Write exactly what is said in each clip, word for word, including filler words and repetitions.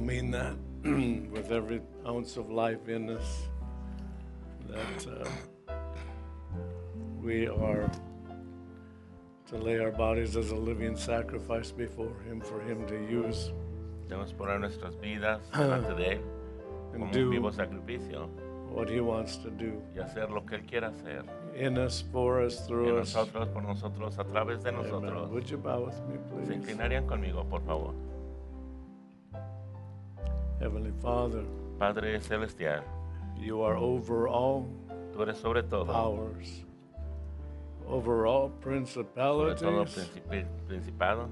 mean that with every ounce of life in us, that uh, we are to lay our bodies as a living sacrifice before Him for Him to use. Debemos poner nuestras vidas delante de Él como un vivo sacrificio what He wants to do. Y hacer lo que Él quiera hacer. In us, for us, through en us. nosotros, por nosotros, a través de nosotros. Amen. Would you bow with me, please? Se inclinarían conmigo, por favor. Heavenly Father, Padre Celestial, you are over all tú eres sobre todo, powers, over all principalities, sobre todo princip principado,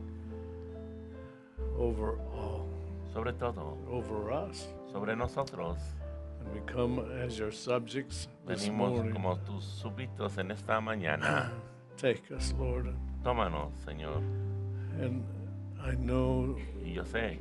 over all, sobre todo, over us. sobre nosotros. And we come as your subjects this Venimos morning. como tus súbditos en esta mañana. Take us, Lord. Tómanos, Señor. And I know Y yo sé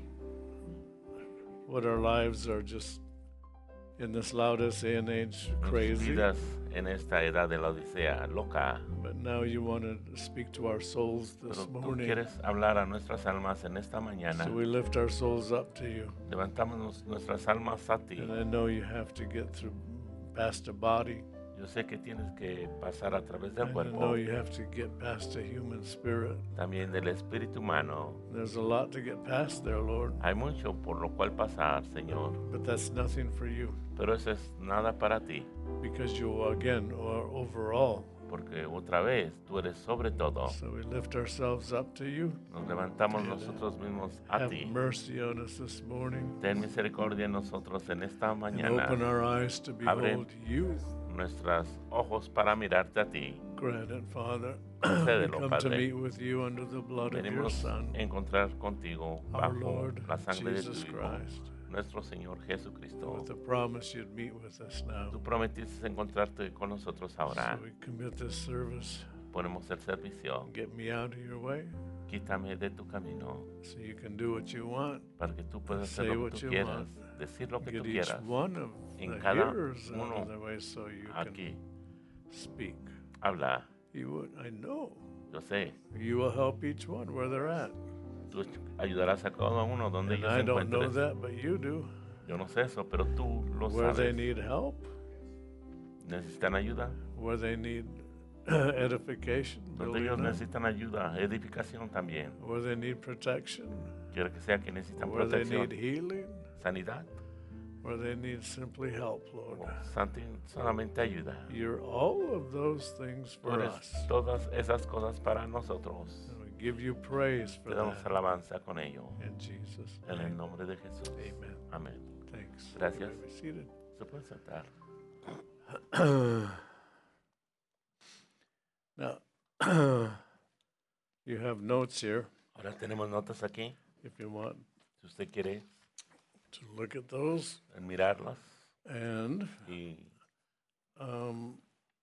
what our lives are just in this loudest day and age nuestras crazy. vidas en esta edad de la odisea loca. But now you want to speak to our souls this Pero tú morning. quieres hablar a nuestras almas en esta mañana. So we lift our souls up to you. Levantamos nuestras almas a ti. And I know you have to get through past a body. Yo sé que tienes que pasar a través del And I cuerpo, know you have to get past a human spirit. también del espíritu humano. There's a lot to get past there, Lord. Hay mucho por lo cual pasar, Señor, But that's nothing for you. pero eso es nada para ti, Because you, again, are over all. porque otra vez tú eres sobre todo. So we lift ourselves up to you. Nos levantamos nosotros mismos a Have ti. mercy on us this morning. Ten misericordia en nosotros en esta And mañana. open our eyes to Abre behold you. nuestros ojos para mirarte a ti. Grant it, Father. We Concédelo, come to Padre. meet with you under the blood of your Venimos Son, a encontrar contigo our bajo Lord la sangre de tu Jesus Hijo, Christ, nuestro Señor Jesucristo. with the promise you'd meet with us now. Tú prometiste encontrarte con nosotros ahora. So we commit this service. Ponemos el servicio. Get me out of your way Quítame de tu camino so you can do what you want. para que tú puedas hacer Say lo what que tú you quieras, want. decir lo que tú Get each quieras. one of En the cada hearers out uno of the way so you aquí. can speak. Habla. You would, I know. Yo sé. You will help each one where they're at. Tú ayudarás a cada uno donde And ellos I se don't know encuentren. that, but you do. Yo no sé eso, pero tú lo Where they sabes. need help, ¿Necesitan ayuda? where they need edification, Donde building ellos up, necesitan ayuda, edificación también. where they need protection, Quiero que sea que necesitan where they protección, need healing, sanidad where they need simply help, Lord. o santi- solamente ayuda. You're all of those things Tú for eres us. todas esas cosas para nosotros. And we give you praise for Te damos that. alabanza con ello. In Jesus' En el name. nombre de Jesús. Amen. Amén. Thanks. Gracias. You may be seated. Se pueden sentar. Now, you have notes here Ahora tenemos notas aquí. if you want Si usted quiere to look at those. mirarlas. And Y um,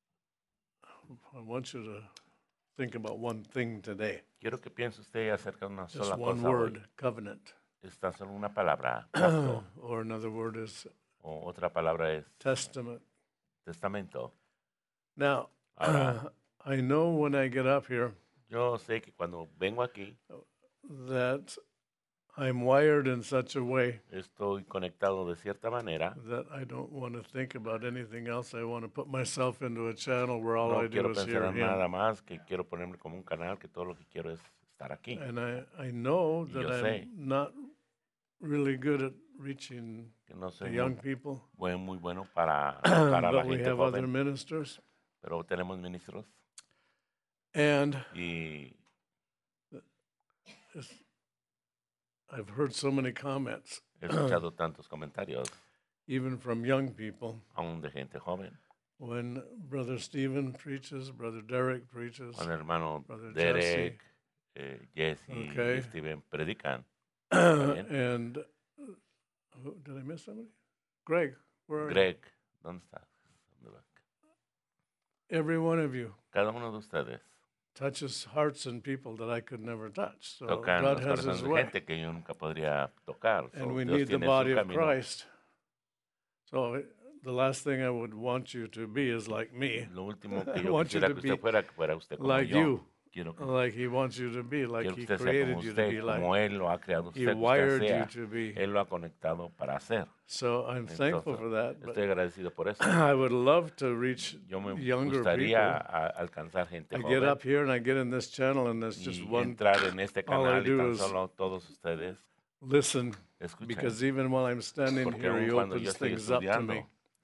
I want you to think about one thing today. quiero que piense usted acerca de una Just sola one cosa word, hoy. covenant. Esta solo una palabra, pacto, Or another word is o otra palabra es testament. testamento. Now, Ahora, I know when I get up here yo sé que cuando vengo aquí that I'm wired in such a way estoy conectado de cierta manera. that I don't want to think about anything else. I want to put myself into a channel where all I No do quiero is pensar hear en Him. nada más, que quiero ponerme como un canal, que todo lo que quiero es estar aquí. And I, I know Y that yo I'm sé. not really good at reaching Que no the soy young muy, people, buen- muy bueno para, para la but we gente have other joven, ministers. pero tenemos ministros And y it's, I've heard so many comments, he escuchado tantos comentarios, even from young people, aún de gente joven. when Brother Stephen preaches, Brother Derek preaches, Cuando el hermano Brother Derek, eh, Jesse Okay. y Steven predican. bien. and uh, who, did I miss somebody? Greg, where are you? Greg, ¿dónde está? ¿Dónde va? Every one of you Cada uno de ustedes touches hearts and people that I could never touch. So tocan God los has corazones His de way. gente que yo nunca podría tocar. So, And we Dios need the tiene su body of camino. Christ. So uh, the last thing I would want you to be is like me, Lo último que I yo want you quisiera to que be usted fuera, que fuera usted como like yo. you. Quiero que, like He wants you to be, like quiero que He usted sea created como you to be, usted, like como Él lo ha creado He usted, que usted wired you sea. to be. Él lo ha conectado para hacer. So I'm thankful Entonces, for that. But estoy agradecido por eso. I would love to reach Yo me younger gustaría people. a- alcanzar gente I get joven up here and I get in this channel, and there's just y one. entrar en este All I canal y do tan is solo todos ustedes listen, escuchen. because even while I'm standing Porque here, He aun cuando yo opens estoy things up to me.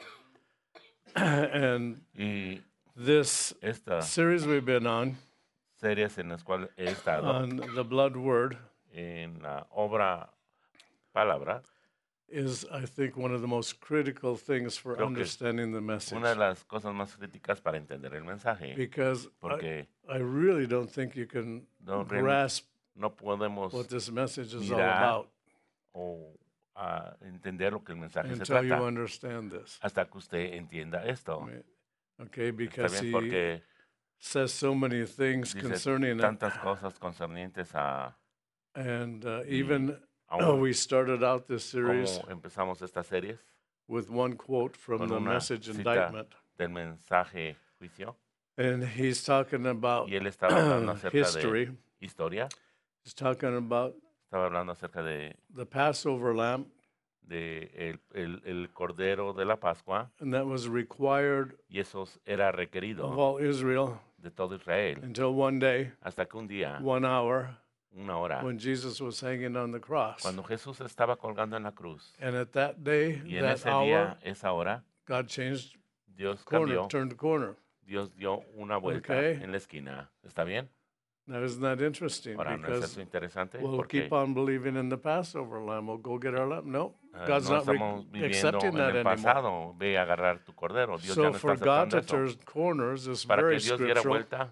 estudiando And y this esta series we've been on, series en las cuales he estado on the blood word, en la obra palabra, is, I think, one of the most critical things for Creo que understanding the message. una de las cosas más críticas para entender el mensaje, Because I, porque I really don't think you can no, realmente grasp no podemos what this message is all mirar about o ah, entender lo que el mensaje se until you trata understand this. hasta que usted entienda esto. Right? Okay, Está because bien He porque says so many things dice concerning it. tantas cosas concernientes a And uh, y even oh, aún we started out this series cómo empezamos estas series with one quote from con the una message cita indictment. del mensaje juicio And he's talking about y él estaba hablando acerca history. de historia, He's talking about estaba hablando acerca de, the Passover lamb, de el, el, el cordero de la Pascua and that was required y eso era of requerido all Israel de todo Israel until one day, hasta que un día, one hour, una hora, when Jesus was hanging on the cross. cuando Jesús estaba colgando en la cruz And at that day, y en that ese hour, día, esa hora, God changed Dios corner, cambió, turned the corner. Dios dio una vuelta Okay. en la esquina. ¿Está bien? Now, isn't that interesting? Ahora, ¿no es Because eso interesante? we'll Porque keep on believing in the Passover lamb. We'll go get our lamb. No, uh, God's no not re- estamos viviendo accepting en that el anymore. pasado. Ve a agarrar tu cordero. Dios ya So no está for God aceptando to eso. turn corners is Para very que Dios diera scriptural. vuelta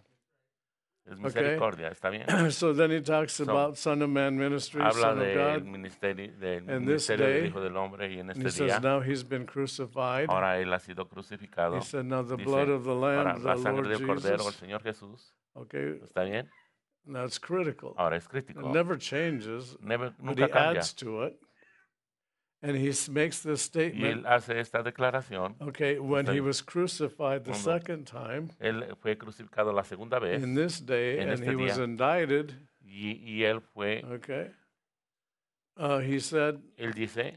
es misericordia. ¿Está bien? So then he talks So, about Son of Man ministry, Habla Son of del God. ministerio, del And this ministerio del day, Hijo del Hombre y en And he este says día, now he's been crucified. ahora Él ha sido crucificado. He said now the Dice, blood of the ahora Lamb, the la sangre Lord del Cordero, el Jesus. Señor Jesús. Okay, ¿Está bien? that's critical. Ahora es It crítico. never changes, Never- but nunca he cambia. adds to it. And he s- makes this Y Él statement. hace esta declaración. Okay, when Está he bien. was crucified the Cuando second time, Él fue crucificado la segunda vez in this day, en and este he was día. indicted, y, y Él fue, okay, uh, he said, Él dice,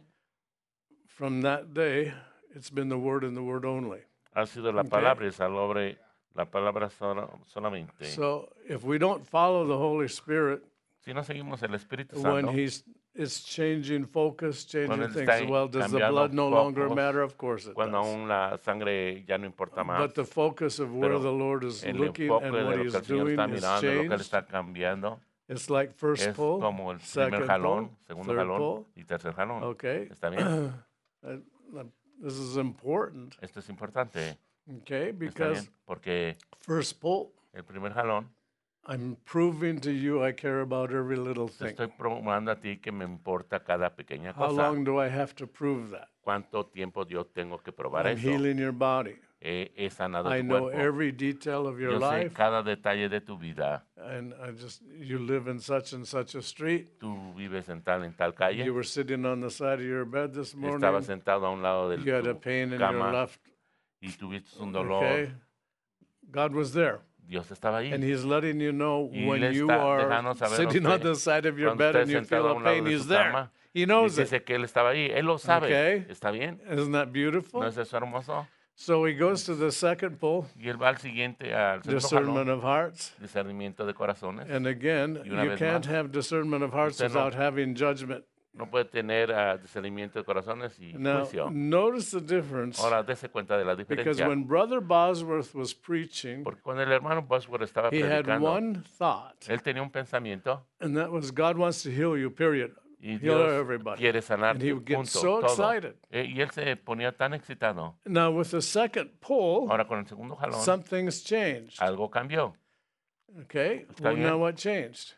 from that day, it's been the word and the word only. ha sido la Okay. palabra y esa obra, la palabra sola- solamente. So if we don't follow the Holy Spirit, Si no seguimos el Espíritu when Santo, he's it's changing focus, changing Cuando él things. está Well, does the cambiando blood no longer focos, matter? Of course it cuando does. aún la sangre ya no importa más, But the focus of where pero the Lord is el looking enfoque and de what lo he's que el Señor doing está is mirando, lo que Él changed. está cambiando, It's like first es pull, como el primer second jalón, pull, segundo third jalón pull. y tercer jalón. Okay. ¿Está bien? Uh, uh, This is important, Esto es importante. okay, ¿Está because bien? Porque first pull, el primer jalón, I'm proving to you I care about every little te thing. estoy probando a ti que me importa cada pequeña How cosa. long do I have to prove that? ¿Cuánto tiempo yo tengo que probar I'm eso? healing your body. He, he sanado I tu know cuerpo. every detail of your Yo sé life, cada detalle de tu vida. and I just you live in such and such a street. Tú vives en tal en tal calle. You were sitting on the side of your bed this morning. Estaba sentado a un lado de You had a tu pain in your cama left. y tuviste un dolor. Okay, God was there, Dios estaba ahí. and He's letting you know Y when le you está are dejando saber a sitting on usted the side of your cuando bed esté and you sentado feel a a un lado pain. de He's su there. cama He y knows it. dice que Él estaba ahí. Él lo sabe. Okay. ¿Está bien? Isn't that beautiful? ¿No es eso hermoso? So he goes to the second pull, Y Él va al siguiente, al segundo discernment jalón, of hearts. discernimiento de corazones. And again, Y una you vez can't más, have discernment of hearts usted no- without having judgment. No puede tener ah, discernimiento de corazones y Now, juicio. notice the difference, Ahora, dése cuenta de la because diferencia. when Brother Bosworth was preaching, Porque cuando el hermano Bosworth estaba he had predicando, one thought, él tenía un pensamiento and that was God wants to heal you, period. y Heal Dios everybody. quiere sanar, And he would get punto, so todo. excited. Eh, Y él se ponía tan excitado. Now, with the second pull, Ahora con el segundo jalón, something's changed. algo cambió. Okay? Está Well, now bien. what changed?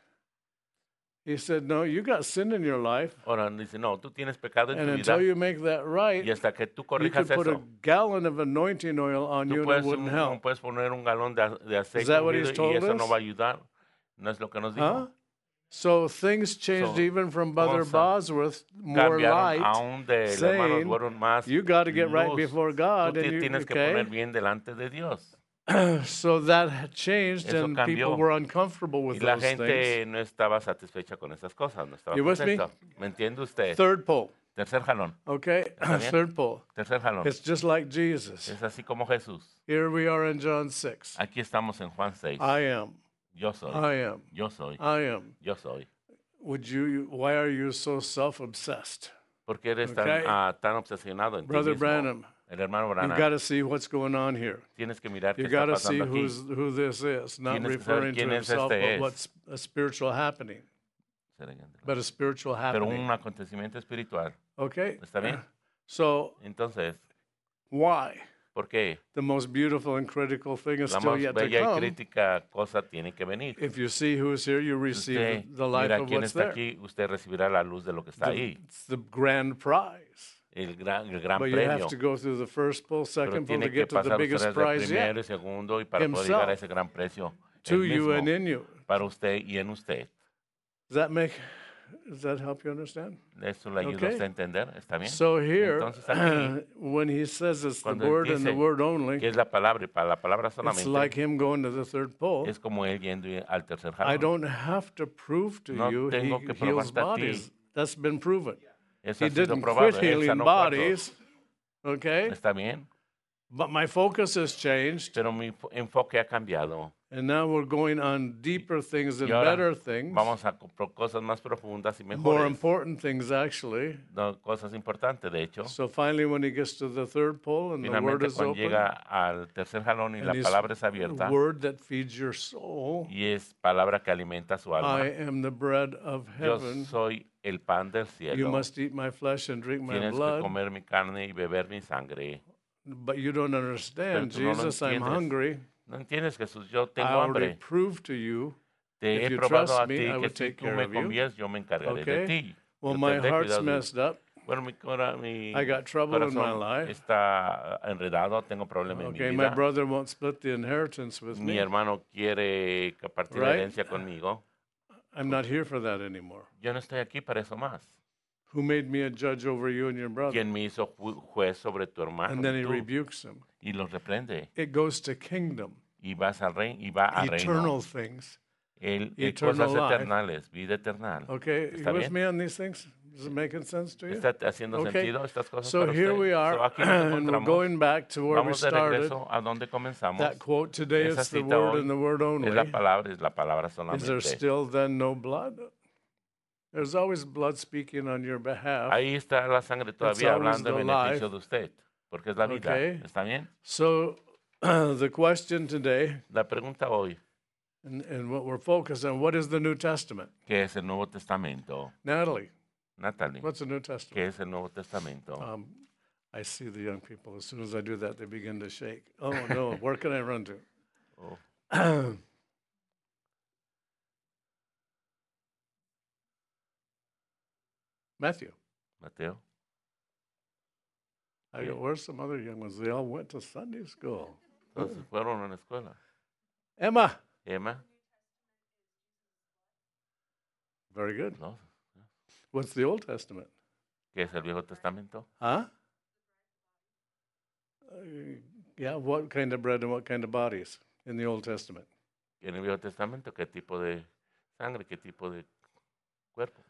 He said, no, you got sin in your life, Ahora dice, no, tú tienes pecado en and tu until vida you make that right, y hasta que tú you corrijas could put a eso, gallon of anointing oil on tú you and puedes, it wouldn't un- help. puedes poner un galón de, a- de aceite that what ungido he's y told eso no us? va a ayudar. No es lo que nos dijo. Huh? So things changed So, even from Brother cosas Bosworth, more Cambiaron light. aún de hermanos saying, fueron más You got to get right luz. before Tú God, te and you tienes que okay? poner bien delante de Dios. So that had changed, Eso and cambió. people were uncomfortable with Y la those things. gente no estaba satisfecha con esas cosas, no estaba You with me? contenta. ¿Me entiende usted? Third pole, Tercer jalón. okay? ¿Está bien? Third pole. Tercer jalón. It's just like Jesus. Es así como Jesús. Here we are in John six. Aquí estamos en Juan seis. I am. Yo soy. I am. Yo soy. I am. Yo soy. Would you? Why are you so self-obsessed? ¿Por qué eres tan, Okay. ah, tan obsesionado en ti Brother mismo? Branham, El hermano you Branham. got to see what's going on here. Tienes que mirar qué You está got to see pasando aquí. who's who this is, not Tienes que saber referring to quién es himself, este but es. what's a spiritual happening, but a spiritual Pero happening. un acontecimiento espiritual. Okay. ¿Está bien? So Entonces, why? ¿por qué? The most beautiful and critical thing is La still más yet to bella y come. crítica cosa tiene que venir. If you see who's here, you Si receive usted the life mira of quién what's está there. aquí, usted recibirá la luz de lo que está The- ahí. it's the grand prize. El gran, el gran But you premio. have to go through the first pull, Pero second pull to tiene que get to the pasar biggest ustedes el prize primero yet. y segundo y para poder llegar a ese gran precio. To El you mismo, and in you. para usted y en usted. Does that make? Does that help you understand? ¿Eso le ayuda Okay. a usted a entender? ¿Está bien? So here, Entonces aquí, when he says it's the cuando él word and the dice word que only, es la palabra y para la palabra it's solamente, like him going to the third pull. es como él yendo al tercer I jalón. don't have to prove to No you he tengo que heals probarte a ti. bodies. That's been proven. Eso He ha sido didn't probado. quit Él healing sanó cuerpos. bodies, okay? ¿Está bien? But my focus has changed, Pero mi fo- enfoque ha cambiado. and now we're going on deeper things and Y ahora better things, vamos a co- por cosas más profundas y more mejores. important things actually. No, cosas importantes, de hecho. So finally, when he gets to the third pull and the word Finalmente, is cuando open, llega al tercer jalón y and la he's palabra es abierta word that feeds your soul, y es palabra que alimenta su alma. I am the bread of Yo heaven. soy el pan del You cielo. must eat my flesh and drink my Tienes que blood. comer mi carne y beber mi sangre. But you don't understand, Pero tú no lo Jesus, I'm entiendes. hungry. ¿No entiendes, Jesús? Yo I tengo already hambre. proved to you. Te if he you probado trust a me, ti I que would si take tú care me of you. confías, yo me encargaré de Okay? ti. Well, Yo my tendré heart's cuidado de- messed up. Bueno, mi, cora- mi I got trouble in my corazón life. está enredado, tengo problemas Okay, en mi my vida. brother won't split the inheritance with Mi me. hermano quiere compartir la Right? herencia conmigo. I'm not here for that anymore. Yo no estoy aquí para eso más. Who made me a judge over you and your brother? Quien me hizo ju- juez sobre tu hermano And then y he tú, rebukes him. y los reprende. It goes to kingdom, Y vas al reino y va al reino. eternal things. El, el eternal cosas life. eternales, vida eternal. Okay, you ¿Está with bien? me on these things? Is it making sense to you? ¿Está haciendo Okay. sentido estas cosas So para here usted? we are, So, aquí nos and we're encontramos. going back to where we Vamos de started. regreso a donde comenzamos. That quote today Esa is the cita word hoy and the word es la only. palabra, es la palabra Is there solamente. still then no blood? There's always blood speaking on your behalf. Ahí está la sangre todavía always hablando en the beneficio life. de usted, porque es la vida. Okay. ¿Está bien? So the question today, La pregunta hoy, and, and what we're focused on, what is the New Testament? ¿qué es el Nuevo Testamento? Natalie, Natalie, what's the New Testament? ¿qué es el Nuevo Testamento? Um, I see the young people. As soon as I do that, they begin to shake. Oh, no, where can I run to? Oh, Matthew. Mateo. I go, where's some other young ones? They all went to Sunday school. Entonces fueron a la escuela. Emma. Emma, Very good. ¿no? What's the Old Testament? ¿Qué es el Viejo Testamento? Huh? Uh, yeah, what kind of bread and what kind of bodies in the Old Testament? En el Viejo Testamento, ¿qué tipo de sangre, qué tipo de cuerpo?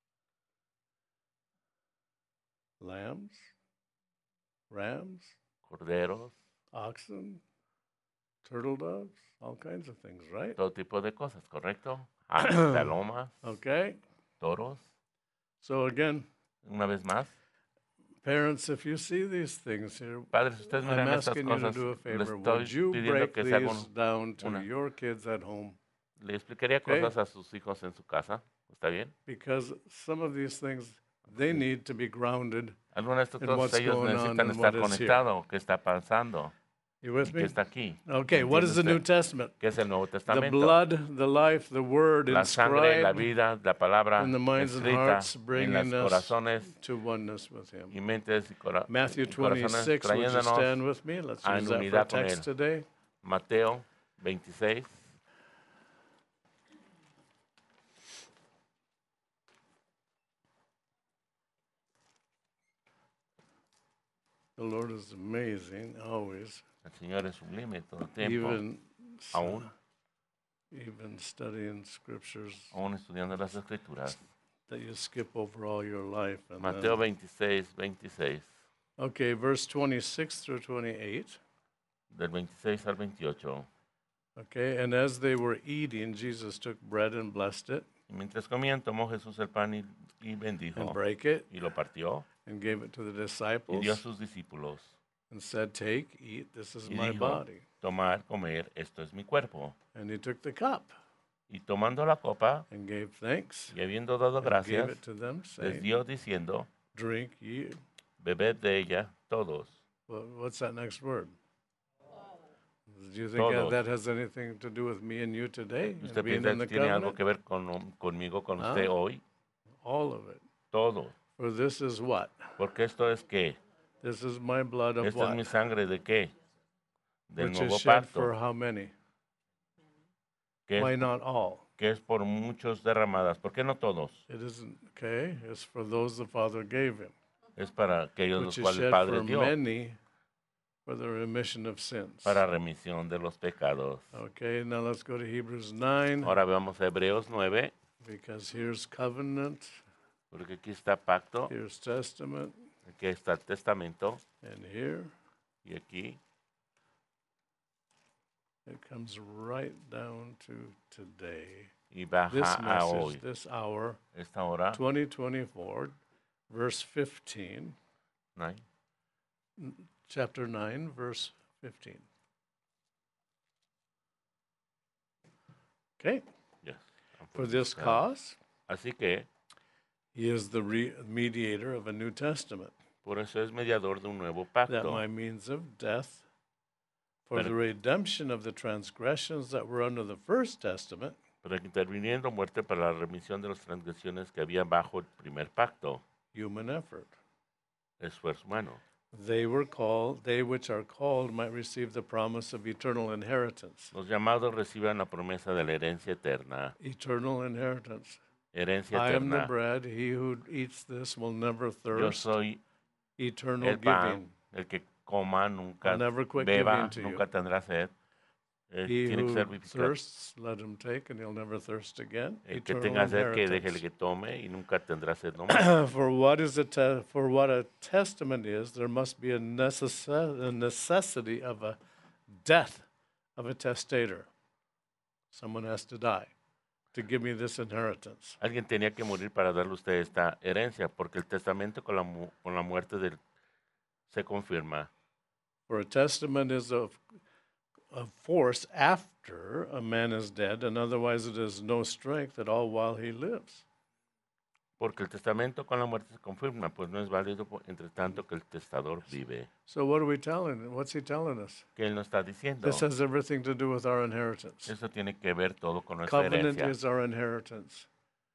Lambs, rams, Corderos, oxen, turtle doves, all kinds of things, right? todo tipo de cosas, ¿correcto? Ah, palomas, Okay. toros. So again, Una vez más, parents, if you see these things here, padres, ustedes I'm miran estas asking you to cosas, do a les favor. estoy Would you pidiendo break que se hagan these down to una- your kids at home? Le explicaría Okay. cosas a sus hijos en su casa, ¿está bien? Because some of these things, they need to be grounded. Algunas de estas And cosas what's ellos going on necesitan and estar what is here. conectados, qué está pasando You y with qué me? está aquí. Okay, what is the ¿Entiende New usted? Testament? ¿Qué es el Nuevo The Testamento? blood, the life, the word La sangre, la inscribed vida, la palabra in the minds and escrita hearts, en los bringing us corazones to oneness with Him. y mentes y, cora- Matthew y corazones, twenty-six, would you trayéndonos stand with me? Let's a use that for a unidad con text Él. today. Mateo veintiséis. The Lord is amazing, always. El Señor es sublime todo el tiempo. Even, Aún, even studying scriptures aún estudiando las Escrituras. that you skip over all your life. And Mateo then, veintiséis, veintiséis, okay, verse twenty-six through twenty-eight. del veintiséis al veintiocho. Okay, and as they were eating, Jesus took bread and blessed it Y mientras comían, tomó Jesús el pan y, y bendijo, and brake it y lo partió, and gave it to the y dio a disciples sus discípulos. and said, "Take, eat, this is Y my dijo, body." tomar, comer, esto es mi cuerpo. And he took the cup Y tomando la copa, and gave thanks y habiendo dado and gave gracias, it to them, les saying, dio diciendo, "Drink ye." bebed de ella todos. Well, what's that next word? Do you think Todos. that has anything to do with me and you today? ¿Usted and being piensa in the que tiene algo covenant? que ver con, conmigo, con usted Ah. hoy? All of it. Todo. For this is what? Porque esto es qué? This is my blood of Esta es what? mi sangre de qué? Del Which nuevo is shed pacto. for how many? Que Why es, not all? que es por muchos derramadas. ¿Por qué no todos? It isn't, okay? It's for those the Father gave him, Es para aquellos los which is cuales el shed Padre for dio many for the remission of sins. para remisión de los pecados. Okay, now let's go to Hebrews nine, Ahora veamos Hebreos nueve, because here's covenant, porque aquí está pacto, here's testament, aquí está el testamento, and here y aquí it comes right down to today. y baja This a message, hoy. this hour, Esta hora, twenty twenty-four, verse fifteen, ¿no? chapter nine, verse fifteen. Okay, Yes. for this cause, Así que, he is the re- mediator of a New Testament, por eso es mediador de un nuevo that pacto, by means of death, for Pero- the redemption of the transgressions that were under the First Testament, para que interviniendo muerte para la remisión de las transgresiones que había bajo el primer pacto, human effort. esfuerzo humano. They were called, they which are called might receive the promise of eternal inheritance. Los llamados reciban la promesa de la herencia eterna. Eternal inheritance. Herencia I am the eterna. bread, he who eats this will never Yo thirst. soy Eternal el pan, giving. el que coma nunca I'll never quit beba, giving to you. nunca tendrá sed. Eh, He tiene que who ser vivificado. thirsts, let him take, and he'll never thirst again. El que Eternal tenga sed, que deje el inheritance. que tome y nunca tendrá sed no más. For what is a te- for what a testament is, there must be a, necess- a necessity of a death of a testator. Someone has to die to give me this inheritance. Alguien tenía que morir para darle a usted esta herencia, porque el testamento con la, mu- con la muerte del, se confirma. For a testament is of, of force after a man is dead, and otherwise it is no strength at all while he lives. Porque el testamento con la muerte se confirma, pues no es válido po- entre tanto que el testador vive. So what are we telling? What's he telling us? ¿Qué él nos está diciendo? This has everything to do with our inheritance. Eso tiene que ver todo con nuestra Covenant herencia. is our inheritance.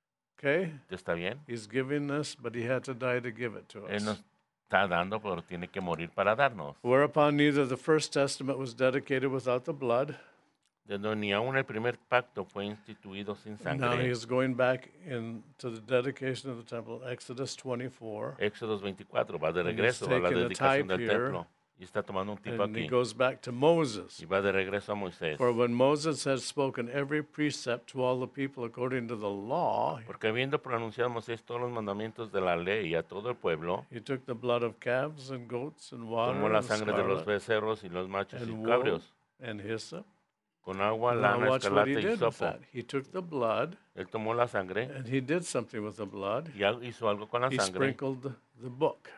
Okay? ¿Está bien? He's giving us, but he had to die to give it to Él us. nos está dando, pero tiene que morir para darnos. Whereupon neither the first testament was dedicated without the blood. De donde ni aún el primer pacto fue instituido sin And now he sangre. is going back into the dedication of the temple, Exodus twenty-four. Éxodo veinticuatro va de And he's regreso a la taking a dedicación type del here, templo. Y está tomando un tipo And he aquí. goes back to Moses. Y va de regreso a Moisés. For when Moses had spoken every precept to all the people according to the law, Porque habiendo pronunciado Moisés todos los mandamientos de la ley a todo el pueblo, he took the blood of calves and goats and water tomó la and sangre de los scarlet becerros y los machos y and wool cabrios, and hyssop. con agua, Now lana, watch what he escarlata y did with hisopo. that. He took the blood Él tomó la sangre and he did something with the blood. y al- hizo algo con la He sangre. sprinkled the book.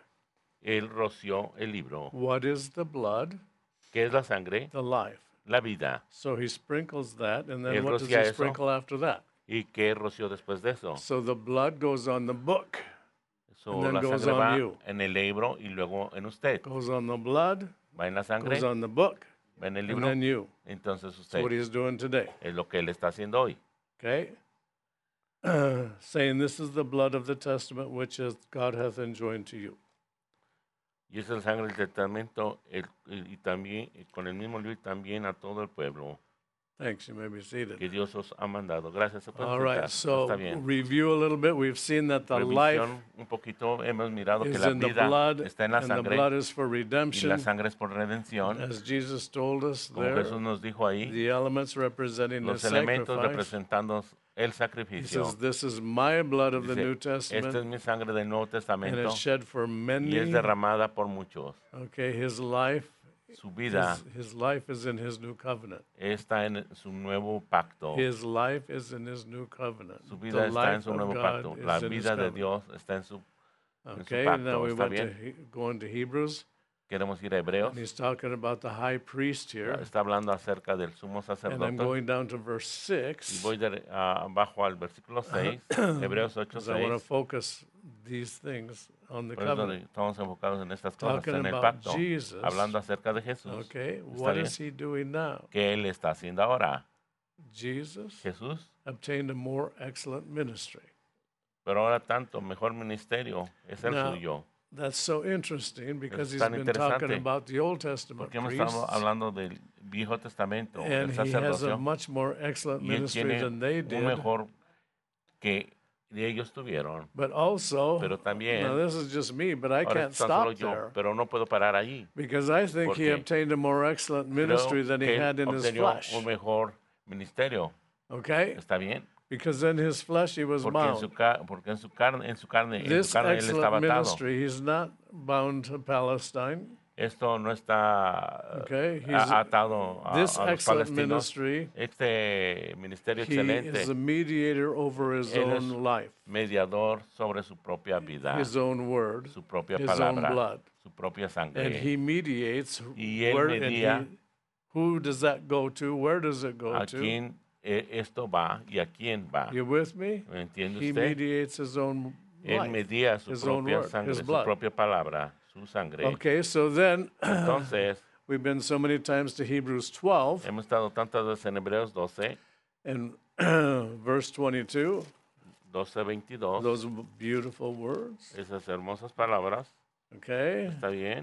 Él roció el libro. What is the blood? ¿Qué es la sangre? The life. La vida. So he sprinkles that, and then Él what does rocía he eso. sprinkle after that? ¿Y qué roció después de eso? So the blood goes on the book, So, And then la goes sangre on va you. en el libro y luego en usted. goes on the blood, Va en la sangre, goes on the book, va en el and libro. then you. Entonces That's usted what he's doing today. es lo que él está haciendo hoy. Okay? Saying this is the blood of the testament which is God hath enjoined to you. Y esa es la sangre del testamento el- y, y también y con el mismo libro y también a todo el pueblo. Thanks. You may be seated. que Dios os ha mandado. Gracias, se pueden All sentar. right. So Está bien. review a little bit. We've seen that the life Revisión un poquito, hemos mirado que is la in the vida blood, está en la and the sangre blood is for y la redemption, sangre es por redención. as Jesus told us Como there. Jesús nos dijo ahí, The elements representing the los elementos sacrifice. representando el He sacrificio. says, "This is my blood of the Dice, New esta es Testament, mi sangre del Nuevo and Testamento it's shed for y es many." derramada por muchos. Okay, his life, Su vida his, his life is in his new covenant. está en su nuevo pacto. His life is in his new covenant. Su vida The está en life su of nuevo God pacto. La is in his vida de covenant. Dios está en su, en su Okay, pacto. now we ¿Está went to bien? He- going to Hebrews, Queremos ir a Hebreos. and he's talking about the high priest here. Está hablando acerca del sumo And I'm sacerdote. going down to verse Y six, voy de, ah, abajo al versículo seis, Hebreos ocho, because I want to seis. focus these things on the Por eso covenant. estamos enfocados en estas cosas, Talking en el about pacto. Jesus. Hablando acerca de Jesús. Okay, ¿Está what bien? is he doing now? ¿Qué Él está haciendo ahora? Jesus Jesús. obtained a more excellent ministry. Pero ahora tanto, mejor ministerio es el Now, suyo. That's so interesting because he's tan been talking interesante, about the Old Testament Porque hemos priests, estado hablando del Viejo Testamento, del and he has a sacerdocio, much more excellent y Él ministry tiene than they un did. mejor que ellos tuvieron. But also, Pero también, now this is just me, but I ahora can't es tan solo stop yo, there pero no puedo parar allí. because I think he Porque obtained a more excellent Creo ministry than he que had él in his obtenió flesh. un mejor ministerio. Okay? ¿Está bien? Because in his flesh he was Porque en su, bound. ca- porque en su carne, en su carne, en This su carne él excellent estaba atado. ministry, he's not bound to Palestine. Esto no está Okay? a- He's, atado a, this a los excellent palestinos. ministry, Este ministerio he excelente, is a mediator over his Él es own life, mediador sobre su propia vida, his own word, su propia his own palabra, blood. su propia And sangre. he mediates. Y él Where, and media. he, who does that go to? Where does it go ¿A to? quién eh, esto va y a quién va? You with me? ¿Me entiende He usted? mediates his own Él life. medía su his own propia word, sangre, his su blood. propia palabra, su sangre. Okay, so then Entonces, we've been so many times to Hebrews twelve hemos estado tantas veces en Hebreos doce, and verse twenty-two, doce, veintidós, those beautiful words. esas hermosas palabras, Okay, está bien,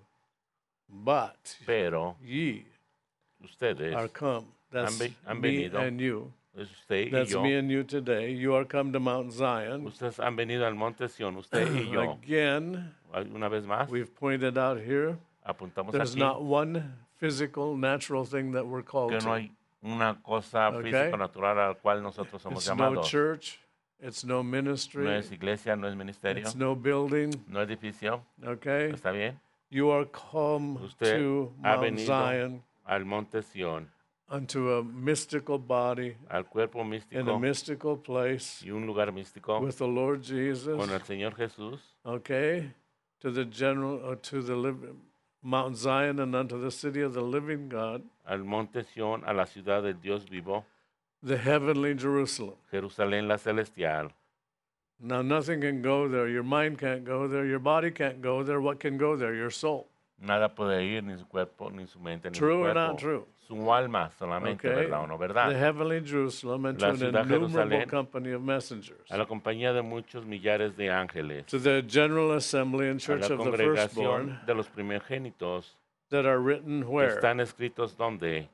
but pero ye ustedes, are come. That's ve- han me venido. and you. es usted y That's yo, me and you today. You are come to Mount Zion. ustedes han venido al monte Sión, usted y yo. Again, Una vez más, we've pointed out here, apuntamos there's aquí not one physical, natural thing that we're called que no to. hay una cosa Okay. física natural a la cual nosotros somos It's no llamados. church. It's no ministry. No es iglesia, no es ministerio, It's no building. no edificio, Okay? ¿está bien? You are come Usted to ha Mount venido Zion al monte Sión, unto a mystical body al cuerpo in a místico mystical place y un lugar místico with the Lord Jesus. con el Señor Jesús, Okay? To the general, uh, to the liv- Mount Zion and unto the city of the living God, al monte Sión, a la ciudad del Dios vivo, the heavenly Jerusalem. Jerusalén la celestial. Now, nothing can go there. Your mind can't go there. Your body can't go there. What can go there? Your soul. Nada puede ir, ni su cuerpo, ni su mente, ni True su or cuerpo. not true? Su alma solamente, Okay? ¿verdad o no, The verdad? heavenly Jerusalem and to La an ciudad innumerable Jerusalén. company of messengers. A la compañía de muchos millares de ángeles, To the general assembly and a church la of the congregación firstborn de los primogénitos, that are written que where? están escritos donde,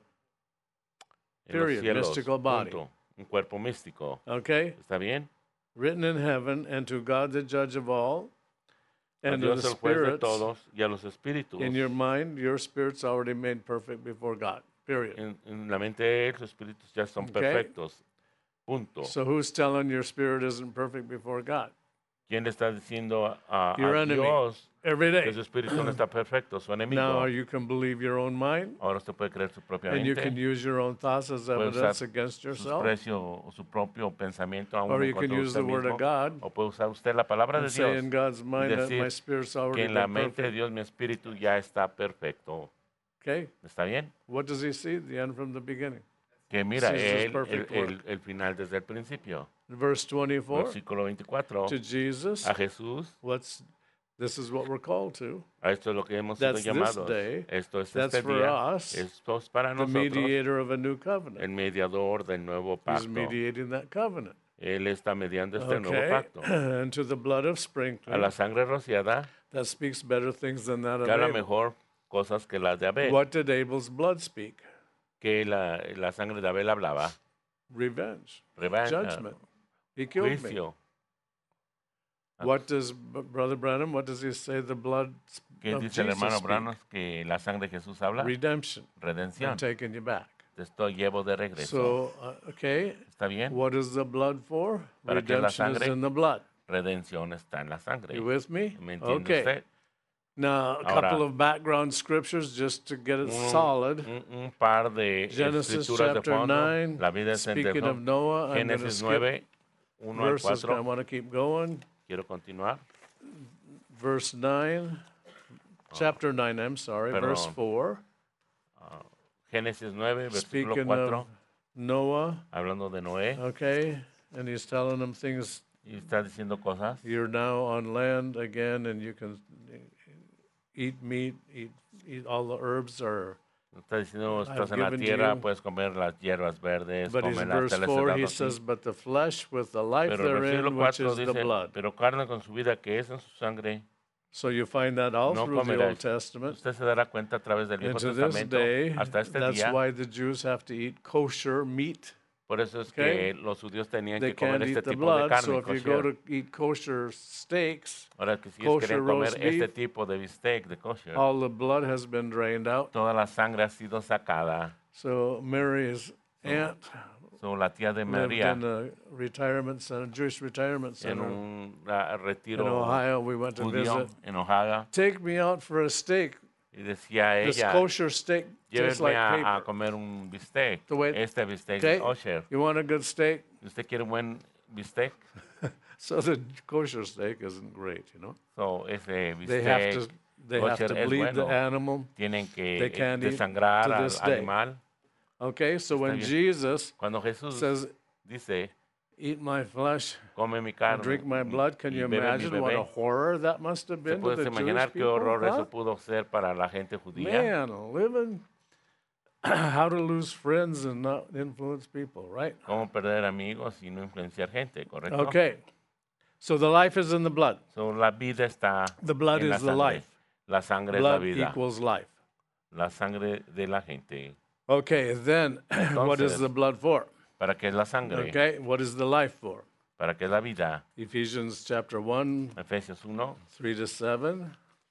en los Period. cielos, Mystical body. punto. Un cuerpo místico, Okay? ¿está bien? Written in heaven, and to God the judge of all, A and to Dios the el juez de spirits todos y a los espíritus. in your mind, your spirit's already made perfect before God. Period. En, en la mente de él, sus espíritus ya son Okay. perfectos. Punto. So who's telling your spirit isn't perfect before God? ¿Quién le está diciendo a, a Your enemy. Dios Every que day. su espíritu no está perfecto, su enemigo? Now you can believe your own mind, Ahora usted puede creer su propia and you mente, can use your own thoughts as puede evidence usar against sus yourself, precio, o su propio pensamiento aún or en you can contra de use usted the word mismo, of God o puede usar usted la palabra de and say in Dios God's mind that decir my spirit's que already en la been mente de perfect. Dios mi espíritu ya está perfecto. Okay? ¿Está bien? What does he see? The end from the beginning. Que mira, This is his él, el, perfect el, work. el final desde el principio. Verse twenty-four, Versículo veinticuatro. to Jesus, A Jesús, what's this is what we're called to. a esto es lo que hemos sido That's this llamados. day. Esto es That's este for día. us, Esto es para The nosotros, mediator of a new covenant. el mediador del nuevo He's pacto. mediating that covenant. Él está mediando este nuevo Okay? pacto. And to the blood of A sprinkling, la sangre rociada, that speaks better things than that of que habla Abel. mejor cosas que las de Abel. What did Abel's blood speak? que la, la sangre de Abel hablaba? Revenge, Revan- judgment. ah, He killed me. juicio. What does B- Brother Branham? What does he say? The blood ¿Qué of dice el hermano Jesus speak? Branos? Que la sangre de Jesús habla. Redemption. I'm Redención. taking you back. Te estoy llevo de regreso. So, uh, okay, ¿Está bien? what is the blood for? ¿Para qué es la Redemption is sangre? in the blood. Redención está en la sangre. You with me? ¿Me entiende Okay. usted? Now, a Ahora- couple of background scriptures just to get it Un, solid. un- un par de Genesis escrituras de chapter fondo. nine, La vida es speaking of en Noah, I'm going to Génesis skip nueve, uno al verses. I cuatro. want to keep going. Quiero continuar. Verse nine, chapter nine, I'm sorry, verse Perdón. four, Génesis nueve, versículo speaking cuatro. of Noah, Hablando de Noé. okay, and he's telling them things. Y está diciendo cosas. You're now on land again, and you can eat meat, eat, eat all the herbs are. Está diciendo, estás I've en la given to tierra, you. puedes comer las hierbas verdes, But he's comer las verse four, he telas says, but the flesh with the life Pero el versículo therein, which cuatro is the dice, blood. pero carne con su vida que es en su sangre. So you find that all No through the comerás. Old Testament. Usted se dará cuenta a través del Viejo And to this Testamento day, hasta este that's día. why the Jews have to eat kosher meat. Por eso es Okay. que los judíos tenían They que comer can't este eat the tipo de blood, so carne if you go kosher. to eat kosher steaks, Ahora que si ellos kosher quieren comer roast este beef, tipo de bistec de kosher, all the blood has been drained out. toda la sangre ha sido sacada. So Mary's aunt So, la tía de lived María in a retirement center, Jewish retirement en center un ah, in retiro Ohio. We went to judío visit. en Ohio Take me out for a steak. y decía a This ella, kosher steak tastes llévenme like a, a paper. comer un bistec, The way- este bistec Okay? de kosher. You want a good steak? ¿Usted quiere un buen bistec? So the kosher steak isn't great, you know. So, ese They have bistec to they have kosher to es bleed the bueno. animal. Tienen que They eh, can't eat desangrar to al this day. animal. Okay, so when bien. Jesus Cuando Jesús says, dice, "Eat my flesh come mi and carne drink my blood," can y you bebe mi imagine what a bebé, horror that must have ¿se been to puede the Jewish imaginar qué people? horror huh? eso pudo ser para la gente judía? Man, living how to lose friends and not influence people, right? Cómo perder amigos y no influenciar gente, ¿correcto? Okay. So the life is in the blood. So, la vida está The blood en la is the sangre. life. La sangre es la Blood vida. equals life. La sangre de la gente. Okay, then what is Entonces, the blood for? ¿Para qué es la sangre? Okay, what is the life for? ¿Para qué es la vida? Ephesians chapter one, Efesios uno, three to seven.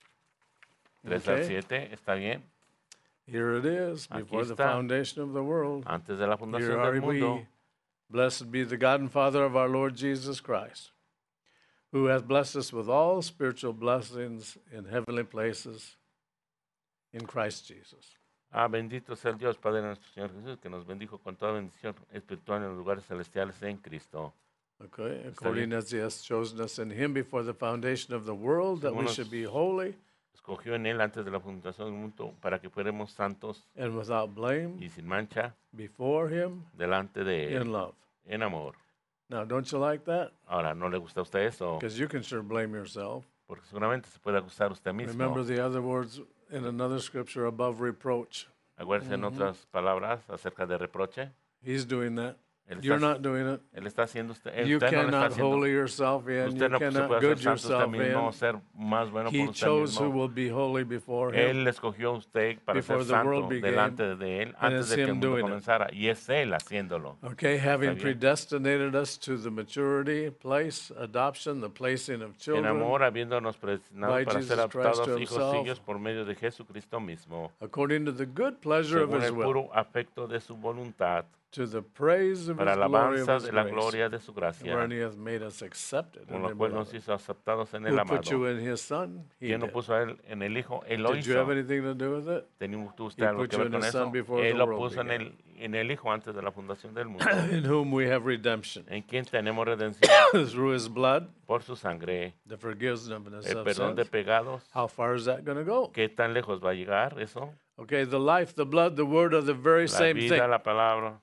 tres al Okay. siete, ¿está bien? Here it is, Aquí before the está. foundation of the world. Antes de la Here fundación are del mundo, we. Blessed be the God and Father of our Lord Jesus Christ, who hath blessed us with all spiritual blessings in heavenly places in Christ Jesus. ah, bendito sea el Dios, Padre de nuestro Señor Jesús, que nos bendijo con toda bendición espiritual en los lugares celestiales en Cristo. Okay, according as he has chosen us in him before the foundation of the world, that we Según nos- should be holy Escogió en Él antes de la fundación del mundo para que fuéramos santos and without blame y sin mancha before him delante de in Él, love. en amor. Now, don't you like that? Ahora, ¿no le gusta a usted eso? Because you can sure blame yourself. Porque seguramente se puede acusar usted mismo. Remember the other words in another scripture above reproach. Acuérdese en otras palabras acerca de reproche. He's doing that. Él You're está, not doing it. él está haciendo usted, él- You usted no lo está cannot haciendo. holy yourself in. Usted You no se cannot puede good hacer santo usted yourself mismo, in. ser más bueno He por usted chose who mismo. will be holy before him. Él escogió a usted para Before ser the world santo began, delante de Él and antes it's de que el him mundo doing it. comenzara. Y es Él haciéndolo. Okay, having bien. predestinated us to the maturity place, adoption, the placing of En children, amor, habiéndonos predestinado by para Jesus ser adoptados Christ hijos himself, suyos por medio de Jesucristo mismo, according to the good pleasure of según his el will, puro afecto de su voluntad, to the praise of para his glory of alabanza his de la grace, gloria de su gracia, wherein he hath made us accepted con in lo the cual nos beloved. hizo aceptados en el Who amado. put you in his son? He ¿Quién lo did. puso a él en el Hijo? Él lo Did you have hizo. anything to do with it? ¿Tenía usted He algo put que you ver in con his eso? Son before Él the lo world puso en began. el, en el Hijo antes de la fundación del mundo. In whom we have redemption ¿En quién tenemos redención? through his blood, Por su sangre, the forgiveness el of perdón de sins. pecados. How far is that going to go? ¿Qué tan lejos va a llegar eso? Okay, the life, the blood, the word are the very La same vida, thing. la palabra.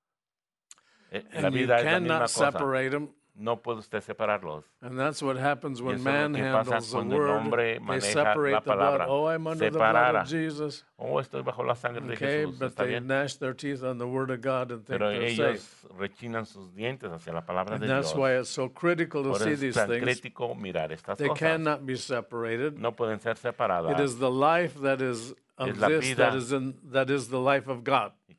Eh, La And you vida es la misma cannot cosa. separate them. No puede usted separarlos. And that's what happens Y when eso es lo man que pasa handles the cuando el word. hombre They maneja separate la the blood. palabra. Oh, I'm under the blood Separara. of Jesus. Oh, estoy bajo la sangre de Okay, Jesús. but ¿Está they bien? gnash their teeth on the word of God and think Pero they're ellos safe. rechinan sus dientes hacia la palabra And de that's Dios. why it's so critical to Por see eso es these tan things. crítico mirar estas They cosas. cannot be separated. No pueden ser separadas. It is the life that is Es of la this vida. that is in that is the life of God.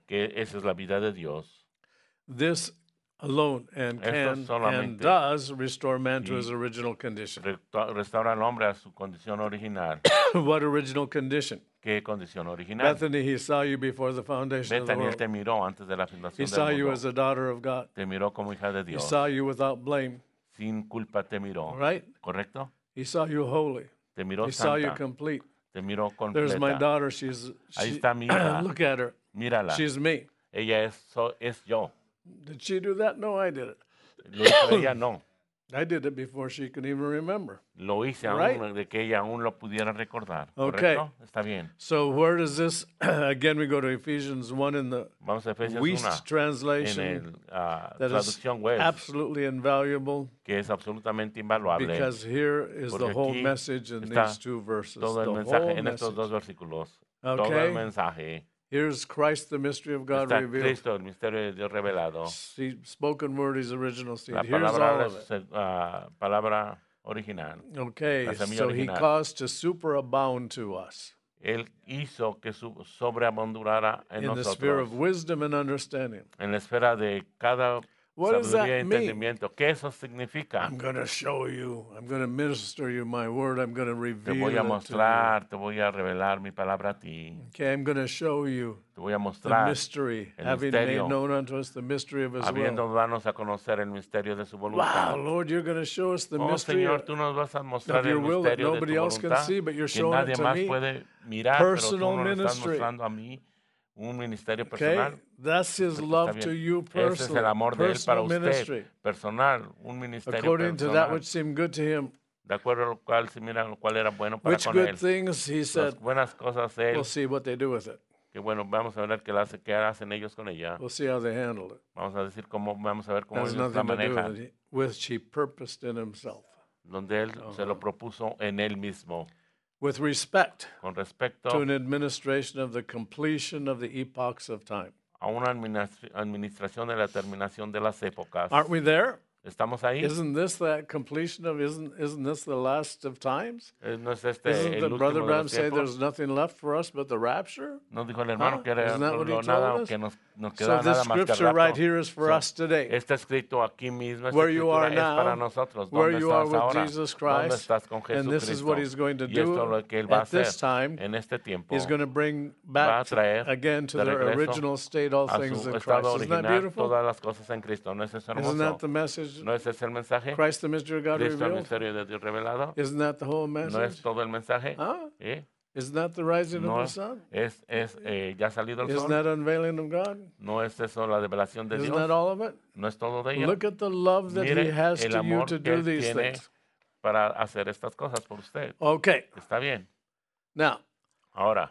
que esa es la vida de Dios. This alone and Esto can and solamente does restore man to y his original condition. Resta- Restaura al hombre a su condición original. What original condition? ¿Qué condición original? Bethany, he saw you before the foundation of the Bethany, él world. te miró antes de la He fundación saw del you mundo. as a daughter of God. Te miró como hija de He Dios. saw you without blame, Sin culpa te miró. right? ¿Correcto? He saw you holy. Te miró He saw you santa. complete. Te miró There's my completa. daughter. She's. Ahí She, está mi hija. look at her. Mírala. She's me. Ella es, so- es yo. Did she do that? No, I did it. Lo hizo ella, no. I did it before she could even remember. Lo hice aún Right. de que ella aún lo pudiera recordar. Okay. ¿Correcto? Está bien. So where does this? Again, we go to Ephesians one in the Vamos a Efesios Wuest uno en translation. el ah, That is traducción web, absolutely invaluable que es absolutamente invaluable. because here is the Porque whole aquí message in está these two verses. Todo el The mensaje whole en estos dos message. versículos. Todo Okay. el mensaje. Here's Christ, the mystery of God Está revealed. Cristo, el misterio de Dios revelado. See, spoken word, his original seed. La Here's all palabra, of it. es, ah, palabra original. Okay, la semilla so he original. caused to superabound to us Él hizo que su sobreabundara en in the sphere of nosotros. wisdom and understanding. En la esfera de cada What does sabiduría y that mean? entendimiento. ¿Qué eso significa? I'm going to show you. I'm going to minister you my word. I'm going to Te reveal voy a it to mostrar, te voy a revelar mi palabra a ti. you. Okay, I'm going to show you Te voy a the mostrar, mystery, el having misterio. made known unto us the mystery of his habiendo will. danos a conocer el misterio de su voluntad. Wow, Lord, you're going to show us the Oh, mystery Señor, tú nos vas a of mostrar el your will that misterio de tu nobody else can voluntad see, but you're que showing it nadie to más me. puede mirar, pero tú Personal me lo estás ministry. mostrando a mí, un ministerio Okay, personal. that's his Está love bien. to you Ese es el personally. amor de Él para Personal usted, ministry. personal, un ministerio According to that personal, which seemed good to him. de acuerdo a lo cual, si mira lo cual era bueno para Which con good Él. things, he said, Las buenas cosas de Él, we'll see what they do with it. que bueno, vamos a ver qué, la hace, qué hacen ellos con ella. We'll see how they handle it. Vamos a decir cómo, vamos a ver cómo Has ellos la nothing to do manejan, with it, which he purposed in himself. donde Él se lo propuso en Él mismo. With respect Con respecto to an administration of the completion of the epochs of time. a una administra- administración de la terminación de las épocas. Aren't we there? ¿Estamos ahí? Isn't this that completion of, isn't, isn't this the last of times? Eh, ¿No es este Isn't el the Brother último de Branham los say tiempos? there's nothing left for us but the rapture? ¿No dijo el hermano Huh? que era Isn't that what he lo- told nada, us? que nos, nos So quedaba this nada más que el scripture right rapto? here is for So, us today. Está escrito aquí mismo, esta Where you escritura are es now, para nosotros. where ¿Dónde you are estás with ahora? Jesus ¿Dónde Christ, estás con and this is what Jesucristo? he's going to Y esto es do lo que Él va a at this hacer time. en este tiempo. He's going to bring Va a back to- traer again to de their regreso original state all a things su in estado Christ. Isn't that original beautiful? todas las cosas en Cristo. ¿No es eso Isn't hermoso? that the message? ¿No es ese el mensaje? Christ, the mystery of God Cristo, el revealed? misterio de Dios revelado. Isn't that the whole ¿No es message? todo el mensaje? Huh? ¿Eh? Isn't that the rising No of the sun? es, es eh, ya ha salido el Isn't sol. that unveiling of God? ¿No es eso la revelación de Isn't Dios? that all of it? ¿No es todo de ella? Look at the love that Mire he has el to you amor to que do Él these tiene things. para hacer estas cosas por usted. Okay, Está bien. now Ahora,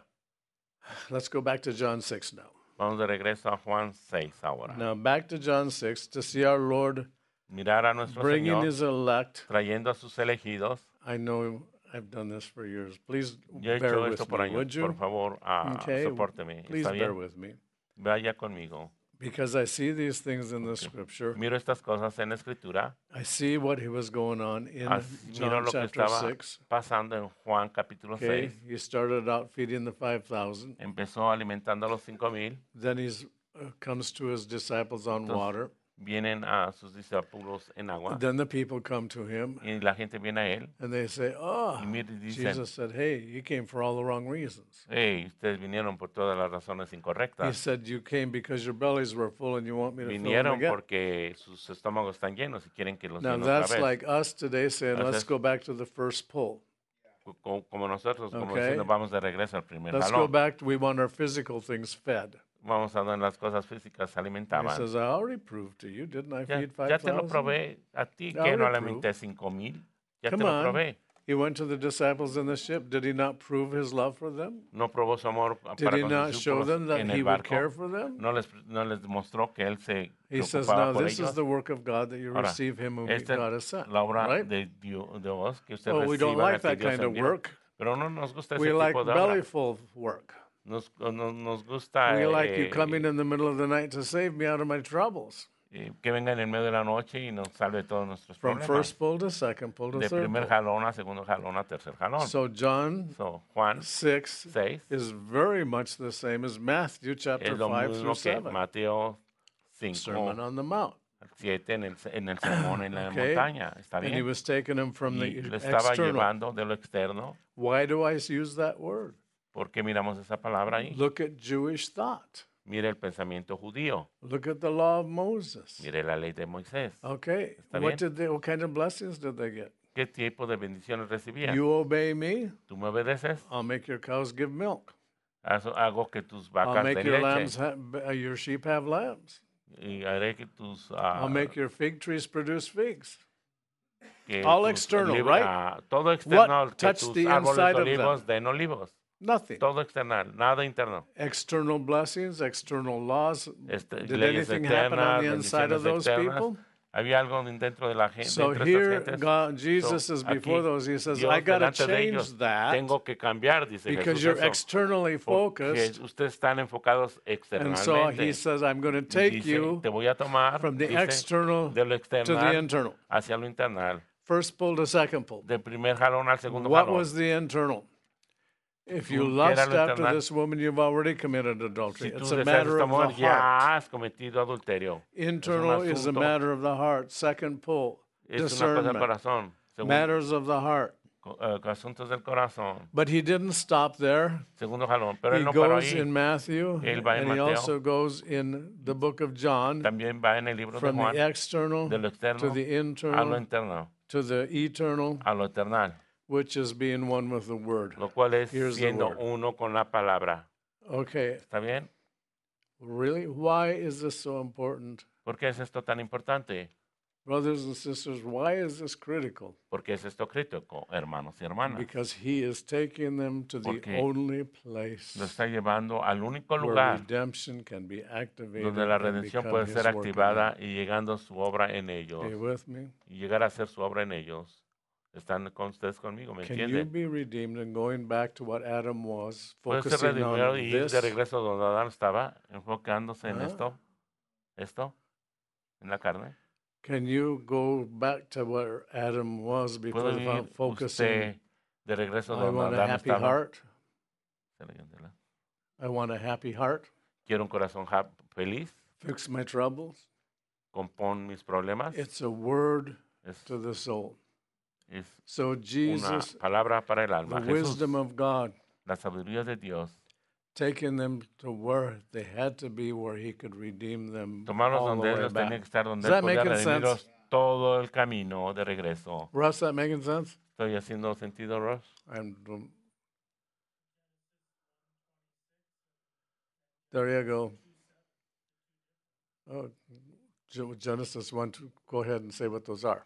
let's go back to John six now. vamos de regreso a Juan seis ahora. Now back to John six to see our Lord Mirar a nuestro bringing Señor his elect. trayendo a sus elegidos. I know I've done this for years. Please Yo he bear hecho with esto por me, años. would you? Por favor, ah, Okay, soporteme. please ¿Está bear bien? with me. Vaya conmigo. Because I see these things in the scripture. Miro estas cosas en la Escritura. I see what he was going on in Así miro John lo que chapter estaba six. pasando en Juan capítulo Okay, seis. he started out feeding the five thousand. Empezó alimentando a los cinco mil. Then he uh, comes to his disciples on Entonces, water. Vienen a sus discípulos en agua. Then the people come to him Y la gente viene a Él. and they say, oh, Y mire, dicen, Jesus said, hey, you came for all the wrong reasons. hey, ustedes vinieron por todas las razones He incorrectas. said, you came because your bellies were full and you want me to fill them Vinieron again. porque sus estómagos están llenos y quieren que los Now llenen otra that's vez. like us today saying, let's Entonces- go back to the first pull. Co- Como nosotros, como Okay. diciendo, vamos de regreso al primer Let's go jalón. back. We want our physical things fed. Vamos a ver las cosas físicas se He alimentaban. says, I already proved to you, didn't I Ya, feed ya te lo five thousand? probé a ti, I que no already alimenté cinco mil. Ya Come te lo on. probé. He went to the disciples in the ship. Did he not prove his love for them? No probó su amor Did para he con not sus show discípulos them that en he el would barco. care for them? No les, no les demostró que él se He says, preocupaba now por this ellos. is the work of God that you Ahora, receive him whom esta God has es sent. la obra Right? de Dios, Dios que usted Oh, we don't reciba, la like que that Dios kind of envió. work. Pero no nos gusta ese We like tipo de obra. bellyful work. Nos, no- nos gusta We like you eh, coming in the middle of the night to save me out of my troubles. eh, que venga en el medio de la noche y nos salve todos nuestros From problemas. first pull to second pull to De third primer pull. jalón a segundo jalón a tercer jalón. So John So, Juan six seis is very much the same as Matthew chapter es lo five through mismo que seven. Mateo Sermon cinco, on the Mount. siete en el, en el sermón en la Okay. montaña. ¿Está And he bien? was taking them from Y the lo estaba external. llevando de lo externo. Why do I use that word? ¿Por qué miramos esa palabra ahí? Look at Jewish thought. Mire el pensamiento judío. Look at the law of Moses. Mire la ley de Moisés. Okay. ¿Está What bien? did they, what kind of blessings did they get? ¿Qué tipo de bendiciones recibían? You obey me, ¿Tú me obedeces? I'll make your cows give milk. Hago, hago que tus I'll vacas make den your leche. lambs ha- uh, your sheep have lambs. Y haré que tus... ah, I'll make your fig trees produce figs. que all tus external, olivos- right? ah, todo external. Que touched tus the árboles inside de of them? olivos den olivos. Nothing. Todo external, nada interno. External blessings, external laws. Este, Did leyes anything happen on externas, the inside of bendiciones those externas. people? Había algo dentro de la gente, So dentro de estas here, gentes. God, Jesus So, is before aquí, those. He says, Dios I got to delante de change ellos, that tengo que cambiar, dice because Jesús you're eso, externally porque focused. ustedes están enfocados And so externalmente. he says, I'm going to Y take dice, you te voy a tomar, from the dice, external de lo to the external internal. hacia lo internal, First pull to second pull. del primer jalón al segundo What jalón. was the internal? If you ¿Qué era lust lo after internal? this woman, you've already committed adultery. Si It's tú a deseas matter esta of the mujer, heart. ya has cometido adulterio. Internal es is a un asunto, matter of the heart. Second pull, es una cosa del discernment, corazón. Segundo, matters of the heart. co- eh, asuntos del corazón. But he didn't stop there. Segundo jalón. Pero He él no paró goes ahí. in Matthew, Él va en and he Mateo. also goes in the book of John, También va en el libro de from Juan, the external de lo externo to the a lo internal interno, to the eternal, a lo eternal, which is being one with the word. lo cual es Here's the siendo word. uno con la palabra. Okay, ¿Está bien? really? Why is this so important? ¿Por qué es esto tan importante? Brothers and sisters, why is this critical? ¿Por qué es esto crítico, hermanos y hermanas? Because he is taking them to the Porque only place Lo está llevando al único where lugar redemption can be activated donde la and redención become puede his ser work in activada them. y llegando su obra en ellos. Are you with me? Y llegar a hacer su obra en ellos. ¿Están con ustedes conmigo? ¿Me Can you entienden? be redeemed and going back to what Adam was, Puede ser focusing redimido on y ir this? de regreso donde Adán estaba, enfocándose en Ah. esto, esto, en la carne. Can you go back to where Adam was before ¿Puede the ir focusing? usted de regreso I donde want a Adán happy estaba? heart. I want a happy heart. Quiero un corazón hap- feliz, Fix my troubles. compón mis problemas. It's a word Es, to the soul. es So una Jesus, palabra para el the alma. Jesús, wisdom of God, la sabiduría de Dios, taking them to where they had to be, where he could redeem them tomarlos all the donde way ellos tenían back. que estar, donde Is Él that podía making redimirlos sense? todo el camino de regreso. Russ, that making sense? ¿Estoy haciendo sentido, Ross? I'm, um, there you go. Oh, Ge- Genesis one, two, go ahead and say what those are.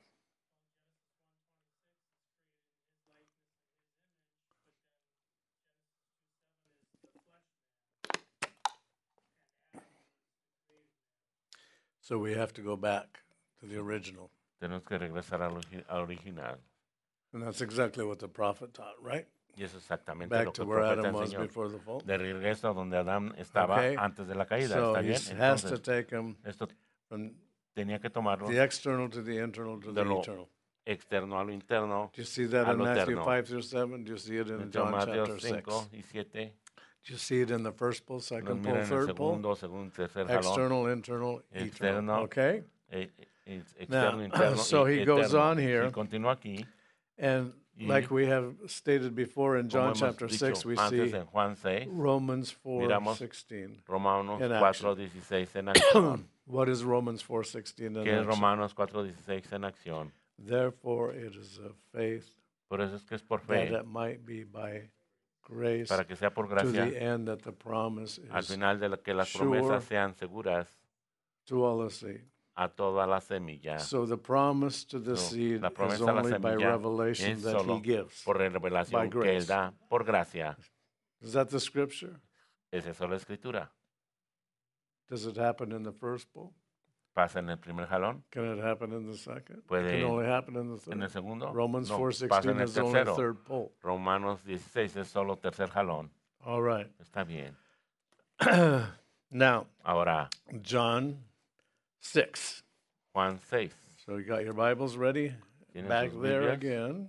So we have to go back to the original. Tenemos que regresar al, origi- al original. And that's exactly what the prophet taught, right? Y eso es exactamente Back lo to que el where profeta Adam was enseñó. before the fall. De regreso a donde Adán estaba Okay. antes de la caída. So ¿Está he bien? s- has to Entonces, take them esto from tenía que tomarlo the external to the internal to de the lo eternal. externo a lo interno. Do you see that a in lo Matthew eterno. five through seven? Do you see it in En John Mateo chapter six? cinco y siete. Do you see it in the first pull, Los second pull, mira en el third pull? segundo, segundo, tercer jalón. External, internal, eternal. Externo. Okay? eh, eh, externo, Now, interno so y he goes eterno. on here. Y continúa aquí. And Y like we have stated before in como John hemos chapter six, dicho we antes see en Juan seis, Romans four miramos sixteen. Romanos in cuatro dieciséis en acción. What is Romans four sixteen in ¿Qué es action? Romanos cuatro dieciséis en acción? Therefore, it is of faith Por eso es que es por that fe, it might be by grace para que sea por to gracia, the end that the promise al is final de lo que las sure promesas sean seguras to all the seed. a toda la semilla. So the promise to the So, seed la is promesa a la only by semilla revelation es that he solo gives. por revelación by que Él grace. da, por gracia. Is that the scripture? Es eso la escritura. Does it happen in the first pull? Pasa en el primer jalón, Can it happen in the second? Puede It can only happen in the en el third. segundo, Romans no, four pasa sixteen en el is only tercero. third pull. Romanos dieciséis es solo tercer jalón. All right. Está bien. Now, Ahora, John six. Juan seis. So you got your Bibles ready? ¿Tienen Back sus there Biblias? again.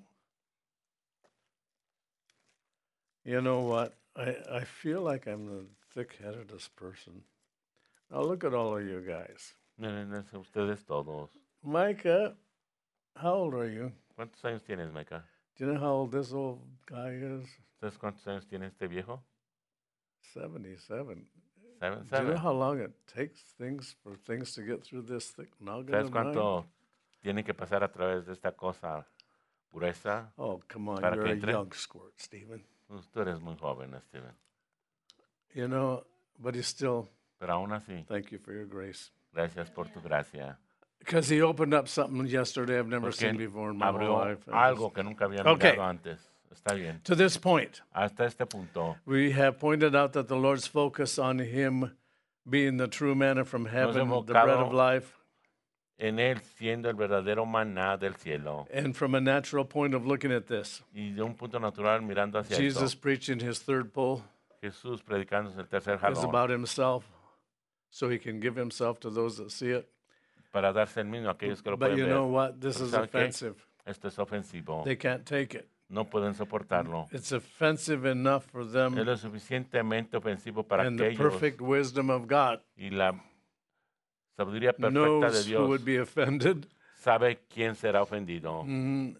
You know what? I, I feel like I'm the thick-headedest person. Now look at all of you guys. Miren, es ustedes todos. Micah, how old are you? ¿Cuántos años tienes, Micah? Do you know how old this old guy is? ¿Sabes cuántos años tiene este viejo? seventy-seven. ¿Saben? Do you know ¿Saben? how long it takes things for things to get through this thick noggin ¿Sabes of mine? cuánto tiene que pasar a través de esta cosa gruesa? Oh, come on, para you're que a entre? young squirt, Stephen. Pues tú eres muy joven, Steven. You know, but he's still, Pero aún así, thank you for your grace. gracias por tu gracia. Because he opened up something yesterday I've never Porque seen before in my whole abrió life. I algo just- que nunca había Okay. mirado antes. Está bien. To this point, Hasta este punto, we have pointed out that the Lord's focus on him being the true manna from heaven, the bread of enfocado- life, en él siendo el verdadero maná del cielo. and from a natural point of looking at this, Y de un punto natural mirando hacia Jesus esto, preaching his third pull Jesús predicando el tercer is jalón about himself, so he can give himself to those that see it. para darse el mismo a aquellos que lo But pueden you ver. know what? This Pero is ¿sabe qué? offensive. Esto es ofensivo. They can't take it. No pueden soportarlo. It's offensive enough for Es them lo suficientemente ofensivo para and que the ellos perfect wisdom of God y la sabiduría perfecta de knows who would Dios be offended sabe quién será ofendido mm,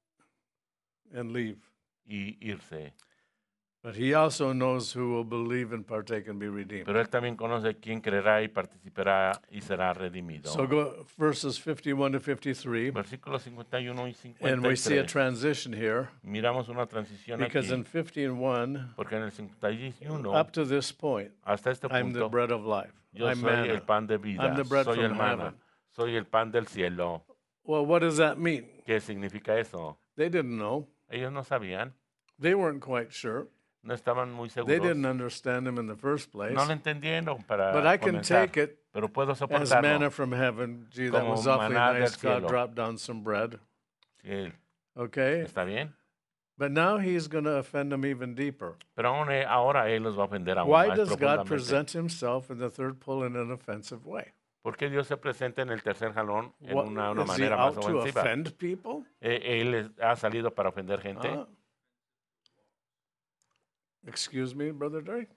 and leave. y irse. But he also knows who will believe and partake and be redeemed. Pero él también conoce quién creerá y participará y será redimido. So go verses fifty-one to fifty-three, Versículos cincuenta y uno y and we see a cincuenta y tres. transition here Miramos una transición because in aquí, fifty-one, porque en el cincuenta y uno up to this point, hasta este I'm the punto, bread of life. yo I'm soy manna. el pan de vida, I'm the bread soy el from maná, heaven. soy el pan del cielo. Well, what does that mean? ¿Qué significa eso? They didn't know. Ellos no sabían, They weren't quite sure. no estaban muy They seguros, didn't understand him in the first place. no lo entendieron para But I can comenzar, take it pero puedo as soportarlo. manna from heaven. Gee, that Como was awfully maná del nice. God cielo. dropped down some bread. Sí, Okay? ¿está bien? But now he's going to offend them even deeper. Pero aún e- ahora él los va a ofender aún Why más does God profundamente. present himself in the third pull in an offensive way? ¿Por qué Dios se presenta en el tercer jalón en What, una, una is he manera más out to ofensiva? offend people? Eh, Él es- ha salido para ofender gente. Huh? Excuse me, Brother Derek?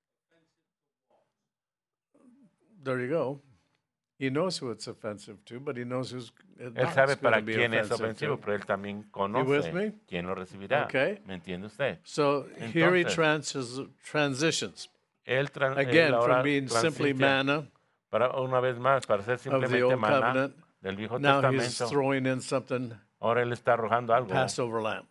There you go. He knows who it's offensive to, but he knows who's it Él not sabe going para to be quién es offensive ofensivo, to. pero él también with conoce me? quién lo recibirá. Okay. ¿Me entiende usted? So here he Entonces, transis, transitions Él, tran- él again ahora from being simply transite manna para una vez más para ser of the simplemente old maná covenant. del Viejo Now he's Testamento. throwing in something Ahora él está arrojando algo. Passover lamb.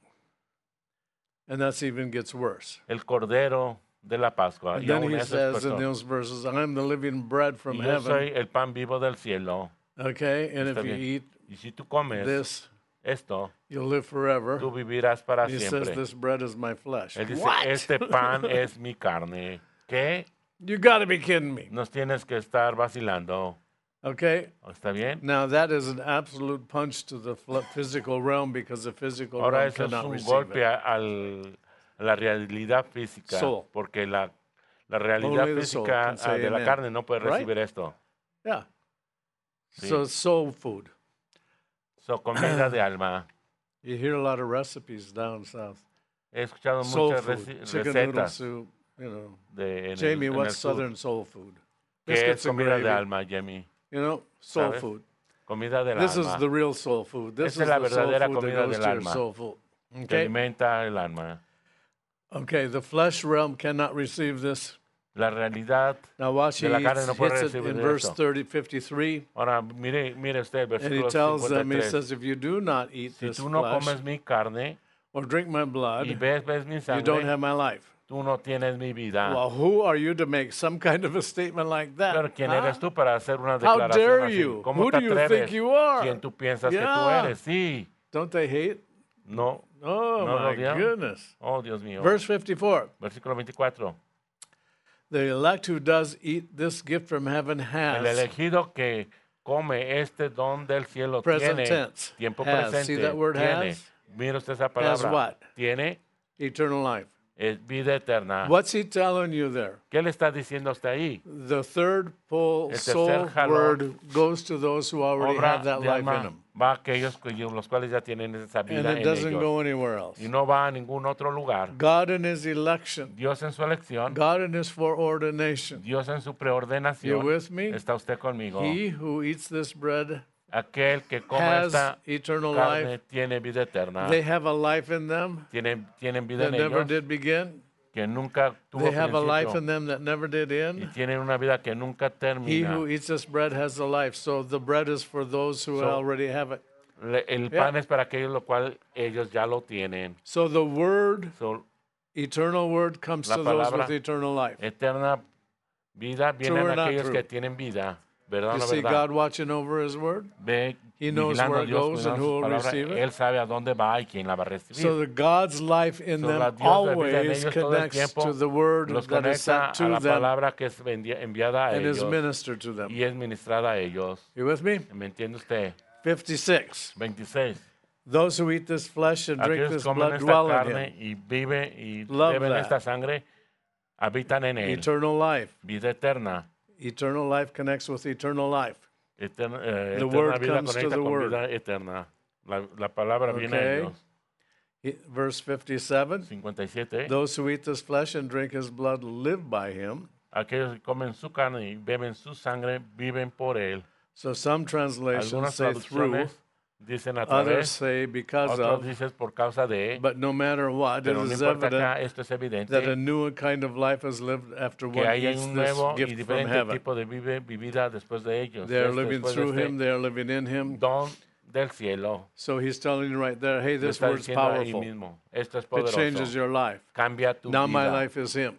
And that's even gets worse. El cordero de la Pascua. And Y then aún he eso es says in puesto. those verses, I'm the living bread from Y yo soy heaven. el pan vivo del cielo. Okay? And if Está you bien. eat Y si tú comes this, esto, you'll live forever. tú vivirás para He says, siempre. this bread is my flesh. Él dice, What? este pan es mi carne. ¿Qué? You got to be kidding me. Nos tienes que estar vacilando. Okay? ¿Está bien? Now that is an absolute punch to the fl- physical realm because the physical Ahora realm eso es cannot un receive golpe it. a, al- a la realidad física. Soul. Porque la, la realidad Only the soul física can ah, say de la amen. carne no puede Right? recibir esto. Yeah. Sí. So it's soul food. So, comida de alma. You hear a lot of recipes down south. He escuchado Soul muchas food, reci- chicken noodle recetas soup, you know. de, en, Jamie, el, en what's el sur. southern soul food? ¿Qué es Biscuits and comida gravy. de alma, Jamie? You know, soul ¿Sabes? food. Comida del This alma. is the real soul food. This Esa is es la the soul verdadera food that comida goes del to your alma. soul food. Que Okay? alimenta el alma. Okay, the flesh realm cannot receive this. La realidad. Now watch, he De la carne no puede hits it recibir in verse esto. thirty, fifty-three, Ahora, mire, mire usted el and he versículo tells them, he cincuenta y tres. says, if you do not eat Si this tú no flesh comes mi carne or drink my y blood, ves, ves mi you don't sangre, have my life. tú no tienes mi vida. Well, who are you to make some kind of a statement like that? Pero ¿quién huh? eres tú para hacer una How declaración dare así? you? ¿Cómo Who te do you atreves? think you are? ¿Quién tú piensas que tú Yeah. eres? Sí. Don't they hate? No. Oh, No lo my odian. goodness. Oh, Dios mío. Verse fifty-four. Versículo veinticuatro. The elect who does eat this gift from heaven El has, elegido que come este don del cielo Present tiene tense. tiempo Has. presente. See that word tiene. has? Mira usted esa palabra. what? Tiene eternal life. es vida eterna. What's he telling you there? ¿Qué le está diciendo hasta ahí? The third pull, El tercer soul jalón, word goes to those who already Obra have that de life in alma them. va a aquellos cuyos- los cuales ya tienen esa And vida it en doesn't ellos. go anywhere else. Y no va a ningún otro lugar. God in his election, Dios en su elección, God in his foreordination. Dios en su You preordenación. with me? ¿Está usted conmigo? He who eats this bread Aquel que come has esta eternal carne life. tiene vida eterna. They have a life in them Tienen, tienen vida that en never ellos did begin. que nunca tuvo They have a life principio. in them that never did Y end. tienen una vida que nunca He termina. who eats this bread has a life. So the bread is for those who So- already have it. Le- El Yeah. pan es para aquellos lo cual ellos ya lo tienen. So the word, So, eternal word, comes La to those palabra with eternal life. eterna vida True vienen or not aquellos true? que tienen vida. ¿Verdad o You no see verdad? God watching over his word. Ve He knows vigilando where a it Dios, goes and cuidando who sus will palabras. receive it. Él sabe a dónde va y quién la va a recibir. So the God's life in So them la Dios, la vida en always ellos todo el connects tiempo to the word los that is conecta sent a to la them palabra que es vendi- enviada a and is ellos ministered to them. y es ministrada a ellos. You with me? ¿Me entiende usted? fifty-six. veintiséis. Those who eat this flesh and drink Aquellos this que comen blood esta dwell in carne him. y viven y Love beben that. esta sangre, habitan en él. Eternal life. Vida eterna. Eternal life connects with eternal life. Eterna, eh, The eterna word vida comes to conecta the con word. vida eterna. La, la palabra viene a Okay. ellos. He- Verse fifty-seven. cincuenta y siete. Those who eat this flesh and drink his blood live by him. Aquellos que comen su carne y beben su sangre viven por él. So some translations Algunas say through, traducciones dicen a others través, say because otros of, dicen por causa de, but no matter what, it pero no is importa evident acá, esto es that a evidente new kind of life is lived after que one hay eats un this nuevo y gift from diferente heaven. tipo de vive, vivida después de ellos. They are Es living después de through este him, they are living in him. don del cielo. So he's telling you right there, hey, Le this está word's diciendo ahí powerful. mismo, esto es It changes poderoso. your life. Cambia tu Now my vida. life is him.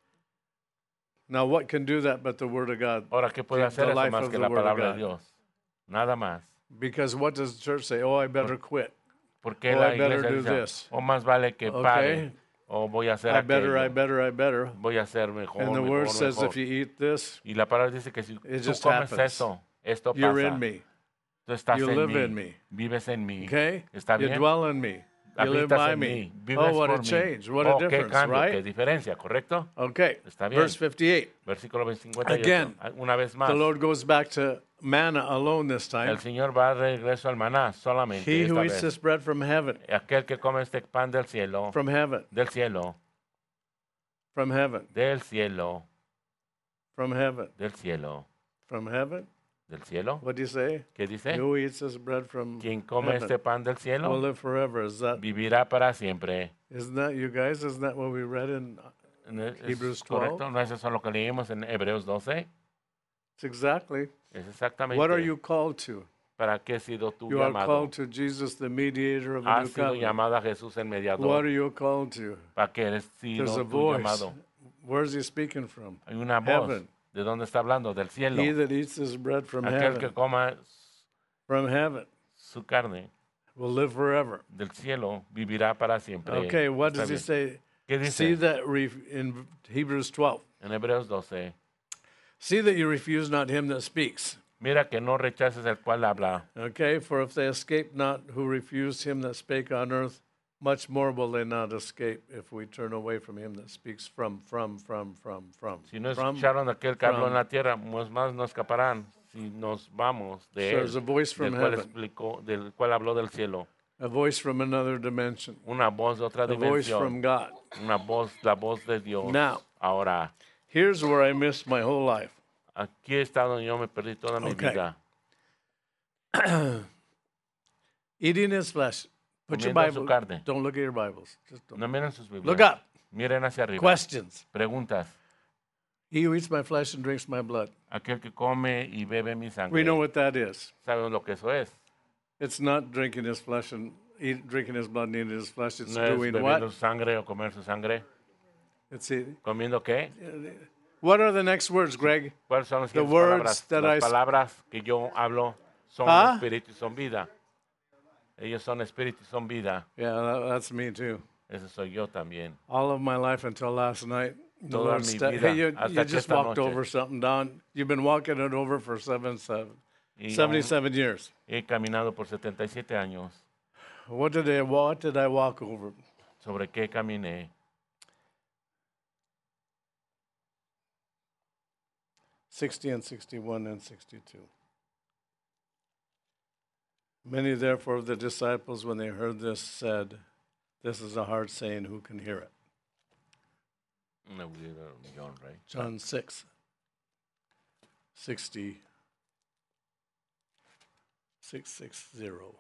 Now what can do that but the word of God? Ahora, ¿qué puede The- hacer the eso life más of que the la Word of palabra de God. Dios? Nada más. Because what does the church say? Oh, I better quit. Porque Oh, la I better iglesia do dice, this. o más vale que Okay. pare, o voy a hacer I better, I aquello, better, I better. voy a hacer mejor, And the mejor, word says mejor. if you eat this, Y la palabra dice que si It tú just comes happens. eso, esto you're pasa. in me. Tú estás You en live mí, in me. vives en mí. Okay? ¿Está You bien? dwell in me. You live Habitas by en me. mí, vives Oh, what por a mí. change. What a Oh, qué difference, cambio, qué right? diferencia, ¿correcto? Okay. Está bien. Verse fifty-eight. Versículo cincuenta y ocho. Again, Una vez más, The Lord goes back to manna alone this time. el Señor va de regreso al maná solamente He esta who eats vez. this bread from heaven, Aquel que come este pan del cielo, from heaven, del cielo, from heaven, del cielo, from heaven, del cielo, from heaven. del cielo. What do you say? ¿Qué dice? Who eats this bread from Quien come heaven este pan del will cielo live forever. Is that, vivirá para siempre. isn't that you guys? Isn't that what we read in? ¿No es Hebrews correcto? ¿No es eso lo que leímos en Hebreos doce? It's exactly. Es exactamente. What are you called to? ¿Para qué has sido tú You are llamado? called to Jesus, the mediator of a new Has sido covenant. llamado a Jesús el What mediador. are you called to? ¿Para qué eres sido There's a tú voice. llamado? Where's he speaking from? Hay una voz. Heaven. ¿De dónde está hablando? Del cielo. He that eats this bread from Aquel que heaven, coma from heaven, su carne will live forever. del cielo vivirá para siempre. Okay, what Está does he bien. say? ¿Qué dice? See that ref- in Hebrews twelve. En Hebreos doce. See that you refuse not him that speaks. Mira que no rechaces el cual habla. Okay, for if they escape not who refused him that spake on earth, much more will they not escape if we turn away from him that speaks from, from, from, from, from. Si no From, escucharon aquel que habló from. en la tierra, pues más no escaparán si nos vamos de So él, there's a voice from del cual, heaven. explicó, del cual habló del cielo. A voice from another dimension. Una voz de otra A voice from dimensión. God. Una voz, la voz de Dios. Now. Ahora, Here's where I missed my whole life. aquí he estado y yo me perdí toda mi Okay. vida. Eating his flesh. Put your Comiendo su Bible. carne. Don't look at your Bibles. Just don't. No miren sus Biblias. Look up. Miren hacia arriba. Questions. Preguntas. He who eats my flesh and drinks my blood. Aquel que come y bebe mi sangre. We know what that is. ¿Saben lo que eso es? It's not drinking his flesh and eat, drinking his blood and eating his flesh. It's No es doing bebiendo what? su sangre o comer su sangre. It's eating. ¿Comiendo qué? What are the next words, Greg? ¿Cuáles son las The siguientes words palabras? that Las I s- palabras que yo hablo son ¿Ah? espíritu y son vida. Ellos son espíritu y son vida. Yeah, that, that's me too. Ese soy yo también. All of my life until last night. The Toda Lord mi sta- vida, hey, you, hasta you que just esta walked noche. over something, Don. You've been walking it over for seven, seven, Y yo seventy-seven years. he caminado por setenta y siete años. What did I what did I walk over? ¿Sobre qué caminé? sixty and sixty-one and sixty-two. Many, therefore, of the disciples, when they heard this, said, "This is a hard saying, who can hear it?" No, we did, uh, John, right? John six, sixty, six, six, zero.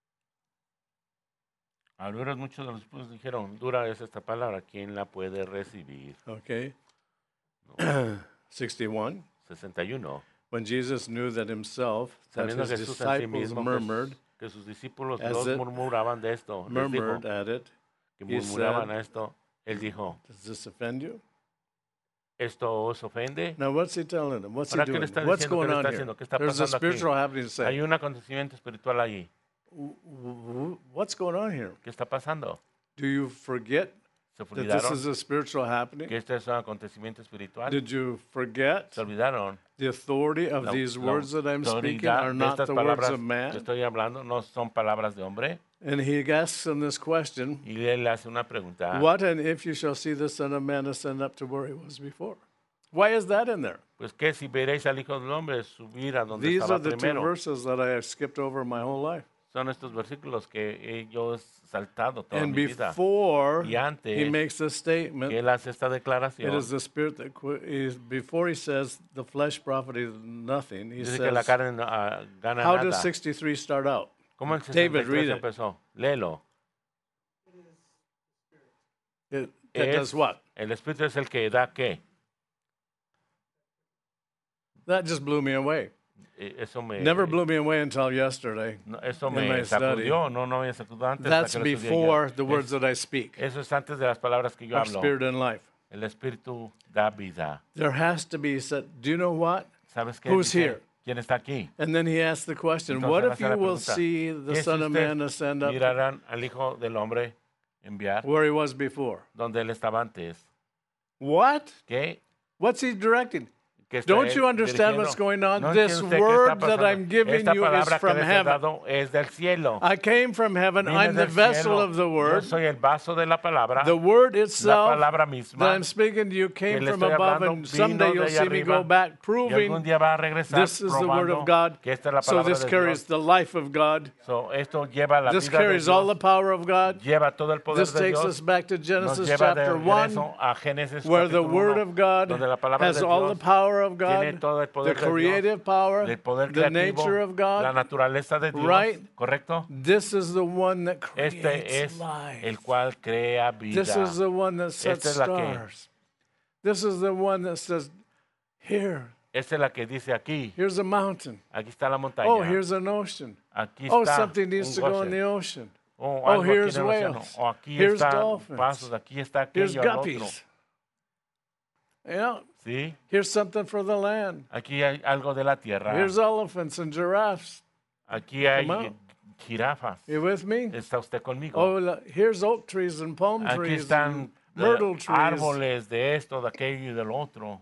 Algunos muchos de los discípulos dijeron, dura es esta palabra, ¿quién la puede recibir? Okay. No. sixty-one. sesenta y uno. When Jesus knew that himself, that Sabiendo his Jesús en sí disciples mismo murmured, que, que sus discípulos as los it murmuraban de esto, les dijo murmured at it, que he murmuraban said, a esto, él dijo, "Does this offend you?" ¿esto os ofende? Now, what's he telling them? What's he Ahora, ¿qué le doing? está What's diciendo? going ¿Qué le on está here? haciendo? ¿Qué está There's a pasando aquí? spiritual happening. Say, Hay un acontecimiento espiritual allí. "W- w- what's going on here? ¿Qué está pasando? Do you forget ¿Se that this olvidaron is a spiritual happening? que este es un acontecimiento espiritual? Did you forget ¿Se olvidaron? the authority of La, these la words that I'm speaking autoridad are de not estas the words palabras of que man?" estoy hablando no son palabras de hombre. And he asks them this question, Y él le hace una pregunta. "What and if you shall see the Son of Man ascend up to where he was before?" Why is that in there? Pues que si veréis al Hijo del Hombre subir a donde These estaba are the two primero. verses that I have skipped over my whole life. Son estos versículos que he- yo he saltado toda And mi vida. before Y antes he makes a statement, Que él hace esta it declaración. is the Spirit that, qu- is, before he says the flesh profited nothing, he Dice que la says, carne no, ah, gana how nada. does sixty-three start out? ¿Cómo el David, sesenta y tres read it. empezó? Léelo. It, that Es- does what? El Espíritu es el que da qué. That just blew me away. Eh, Eso me, Never blew me away until yesterday. no, eso in me my study. sacudió. No, no me sacudió antes. That's hasta que lo estudié before ya. the words Es- that I speak Eso es antes de las palabras que yo of hablo. spirit and life. El Espíritu da vida. There has to be, said, do you know what? ¿Sabes qué? Who's Dice, here? ¿quién está aquí? And then he asked the question, Entonces what él if hace you la will pregunta, see the ¿qué si Son of Man ustedes ascend up to mirarán al Hijo del Hombre enviar where he was before? donde él estaba antes? What? ¿Qué? What's he directing? ¿Qué está Don't él you understand dirigiendo? what's going on? ¿No This entiende usted qué word está that pasando? I'm giving Esta you is palabra from que les he heaven. dado es del cielo. I came from heaven. Vine I'm the del vessel cielo. of the Yo word. soy el vaso de la palabra. The word La itself palabra that misma. I'm speaking to you que came le from estoy above, hablando and vino someday de you'll allá see me arriba, go back y algún proving día va a regresar this is the word probando of God. que esta es la So palabra this de carries Dios. the life of God. So, esto lleva la This vida de carries all the Dios. power of God. Lleva todo el poder This de takes Dios. us back to Nos Genesis lleva de chapter one, regreso a Génesis where the capítulo word uno, of God donde la palabra has de all the Dios power of tiene God, todo el the poder de Dios, creative power, el poder the creativo, nature of la God. naturaleza de Dios, Right? ¿correcto? This is the one that Este creates es life. el cual crea vida. This is the one that sets Esta es la que- stars. This is the one that says, here, Esta es la que dice aquí, here's a mountain. aquí está la montaña, Oh, here's an ocean. aquí Oh, está something needs to un go in goce. the ocean. Oh, Oh, algo aquí here's en el océano. whales. O aquí Here's están dolphins. pasos, aquí está Here's aquello, al otro. guppies. Yeah, ¿Sí? here's something for the land. Aquí hay algo de la tierra. Here's elephants and giraffes. Aquí hay Come out. jirafas. You with me? ¿Está usted conmigo? Oh, la- here's oak trees and palm Aquí trees están and eh, myrtle trees. árboles de esto, de aquello y del otro.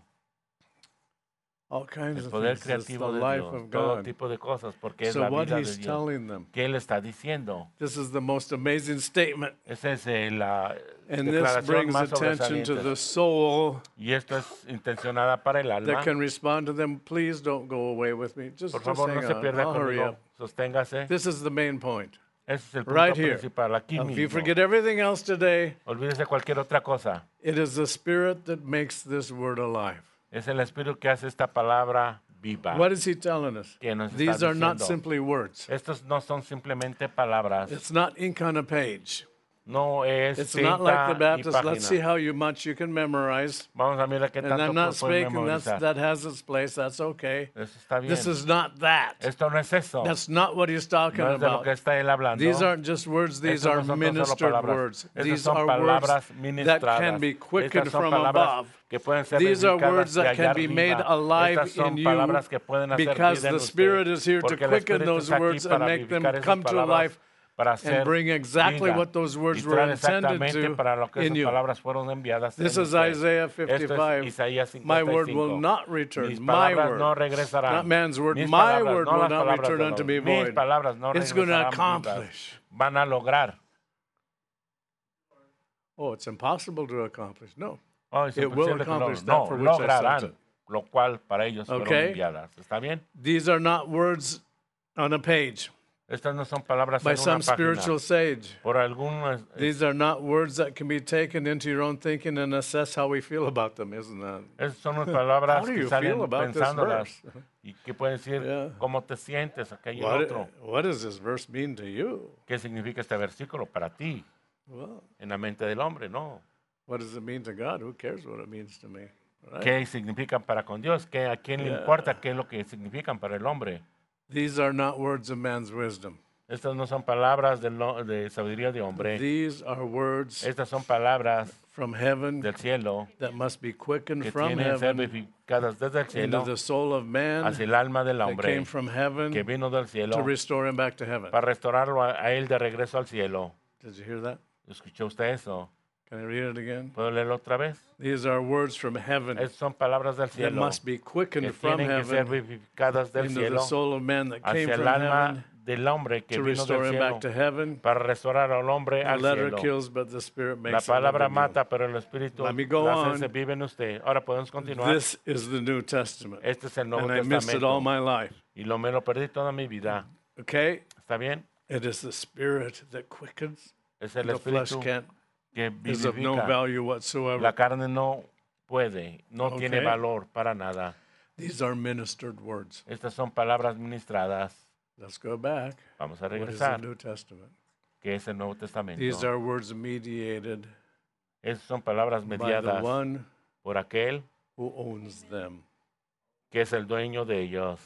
All kinds El of poder things. It's the creativo de life Dios. of Todo God. tipo de cosas, porque es So la what vida de he's Dios. telling them, ¿Qué él está diciendo? this is the most amazing statement. Esa es eh, la And this declaración brings más attention to sobresaliente. the soul Y esto es intencionada para el alma. that can respond to them. Please don't go away with me. Just, Por just favor, no hang se on. pierda I'll hurry conmigo. up. Sosténgase. This is the main point. Ese es el punto Right here. principal. Aquí If you mismo. forget everything else today, Olvídese cualquier otra cosa. it is the Spirit that makes this word alive. Es el Espíritu que hace esta palabra viva. What is he telling us? Que nos está These are not diciendo. simply words. Estos no son simplemente palabras. It's not ink on a page. No es It's tinta not like the y Baptist. Let's see página. how you much you can memorize. Vamos a mirar qué And tanto I'm not puedes speaking. That's, memorizar. that has its place. That's okay. Eso está bien. This is not that. Esto no es eso. That's not what he's talking No es de lo about. que está él hablando. These aren't just words. These Estas are no son tan solo ministered palabras. words. Estas These son are words palabras that ministradas. can be quickened Estas son from palabras above. que pueden ser These are dedicadas words de that allá can be arriba. made alive Estas son in you palabras que pueden hacer because vida en the usted, Spirit is here to porque el quicken Espíritu those está aquí words and para make them vivificar esas come to palabras, life para and hacer bring exactly vida, what those words y were traer intended exactamente to para lo que in esas you. palabras fueron enviadas This en is usted. Isaiah Esto es fifty-five. Isaías My cincuenta y word will cinco. not return. Mis My palabras no word. regresarán. Not man's word. Mis My palabras, word no will las not palabras return de unto los- me Mis void. palabras no It's going to regresarán accomplish. vivas. Van a lograr. Oh, it's impossible to accomplish. No. Oh, es It will imposible que lo- accomplish that no, for which I lograrán. sent it. lo cual para ellos fueron Okay. enviadas. ¿Está bien? These are not words on a page Estas no son palabras by en una some página. spiritual sage. Por algunas, These are not words that can be taken into your own thinking and assess how we feel about them, isn't that? esas son las How palabras do que you salen feel about this pensándolas verse? y que pueden decir Yeah. cómo te sientes, aquello y el What, otro. what does this verse mean to you? ¿Qué significa este versículo para ti Well, en la mente del hombre? No. what does it mean to God? Who cares what it means to me? Right? ¿Qué significan para con Dios? ¿Qué, ¿A quién le Yeah. importa qué es lo que significan para el hombre? These are not words of man's wisdom. Estas no son palabras de, lo- de sabiduría de hombre. These are words Estas son palabras from heaven del cielo that must be quickened que from tienen que ser heaven verificadas desde el into cielo the soul of man hacia el alma del that hombre came from que heaven vino del to cielo restore him back to heaven. para restaurarlo a, a él de regreso al cielo. Did you hear that? ¿Escuchó usted eso? Can I read it again? ¿Puedo leerlo otra vez? These are words from heaven Esas son palabras del that cielo must be que quickened from tienen que ser heaven verificadas del into the cielo soul of man that came hacia el from alma heaven del hombre que to vino del restore him cielo back to heaven. para restaurar al hombre The al letter cielo. kills, but the spirit La makes it live palabra in you. mata, pero el espíritu Let me go la hace on. se vive en usted. Ahora podemos continuar. This is the New Testament. Este es el Nuevo And I missed it all Testamento. my life. Y lo me lo perdí toda mi vida. Okay? ¿Está bien? It is the spirit that quickens. Es el The flesh espíritu can't que is of no vivifica. value whatsoever. La carne no puede, no tiene Okay. valor para nada. These are ministered words. Estas son palabras ministradas. Let's go back. Vamos a What is the regresar, New Testament? que es el Nuevo Testamento. These are words mediated Esas son palabras by the mediadas one por aquel who owns them. que es el dueño de ellos.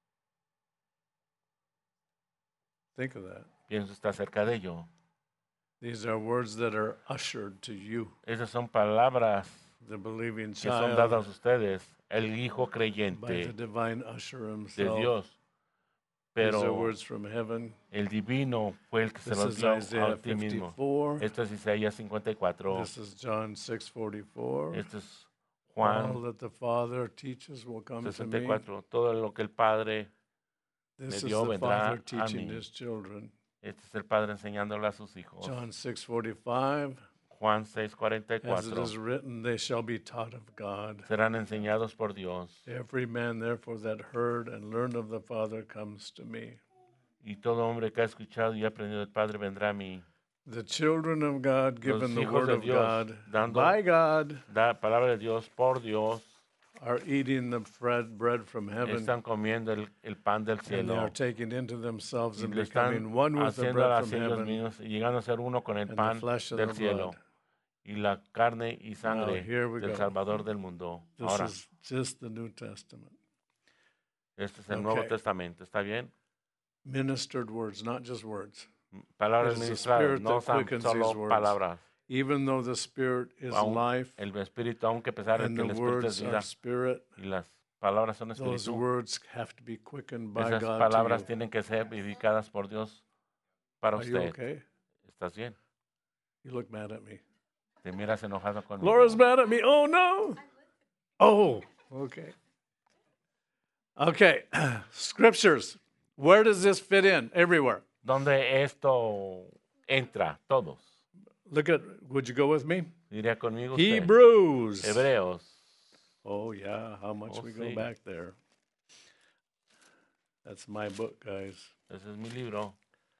Think of that. Pienso está cerca de ello. These are words that are ushered to you, Esas son palabras the believing que son child, dadas a ustedes, el Hijo by the creyente divine usher de himself. Dios. These are Pero words from heaven. el divino fue el que se This los is dio Isaiah a ti mismo. fifty-four. Esto es Isaías cincuenta y cuatro. This is John six forty-four. Esto es All Juan that the Father teaches will come to sesenta y me. cuatro. Todo lo que el Padre, This me is dio the vendrá Father a teaching mí. his children. este es el Padre enseñándole a sus hijos. John six forty-five. Juan seis cuarenta y As it cuatro. is written, they shall be taught of God. Serán enseñados por Dios. Every man, therefore, that heard and learned of the Father comes to me. Y todo hombre que ha escuchado y aprendido del Padre vendrá a mí. The children of God, given the hijos word de of Dios, God dando- by God, Da palabra de Dios por Dios. are eating the bread, bread from heaven, Están comiendo el, el pan del and they cielo. are taking into themselves Y and lo están becoming one with the haciendo bread a from ellos heaven mismos y llegando a ser uno con el and the pan flesh of del the cielo blood. y la carne y sangre here we del go. Salvador del mundo. This Ahora, is just the New Testament. este es el Nuevo okay. Testamento, ¿está bien? Ministered words, not just words. Palabras It is the ministradas, Spirit no that son quickens solo these words. palabras. Even though the Spirit is Aún life el Espíritu, aunque a pesar de and que the el Espíritu es words vida are spirit, y las palabras son those Espíritu, words have to be quickened by esas God palabras to you. tienen que ser vivificadas por Dios para Are you usted. okay? ¿Estás bien? You look mad at me. Te miras enojado conmigo. Laura's mad at me. Oh, no. Oh, okay. Okay. Scriptures. Where does this fit in? Everywhere. ¿Dónde esto entra? Todos. Look at, would you go with me? Diría conmigo usted. Hebrews. Hebreos. Oh, yeah. How much Oh, we go sí. back there. That's my book, guys. Ese es mi libro.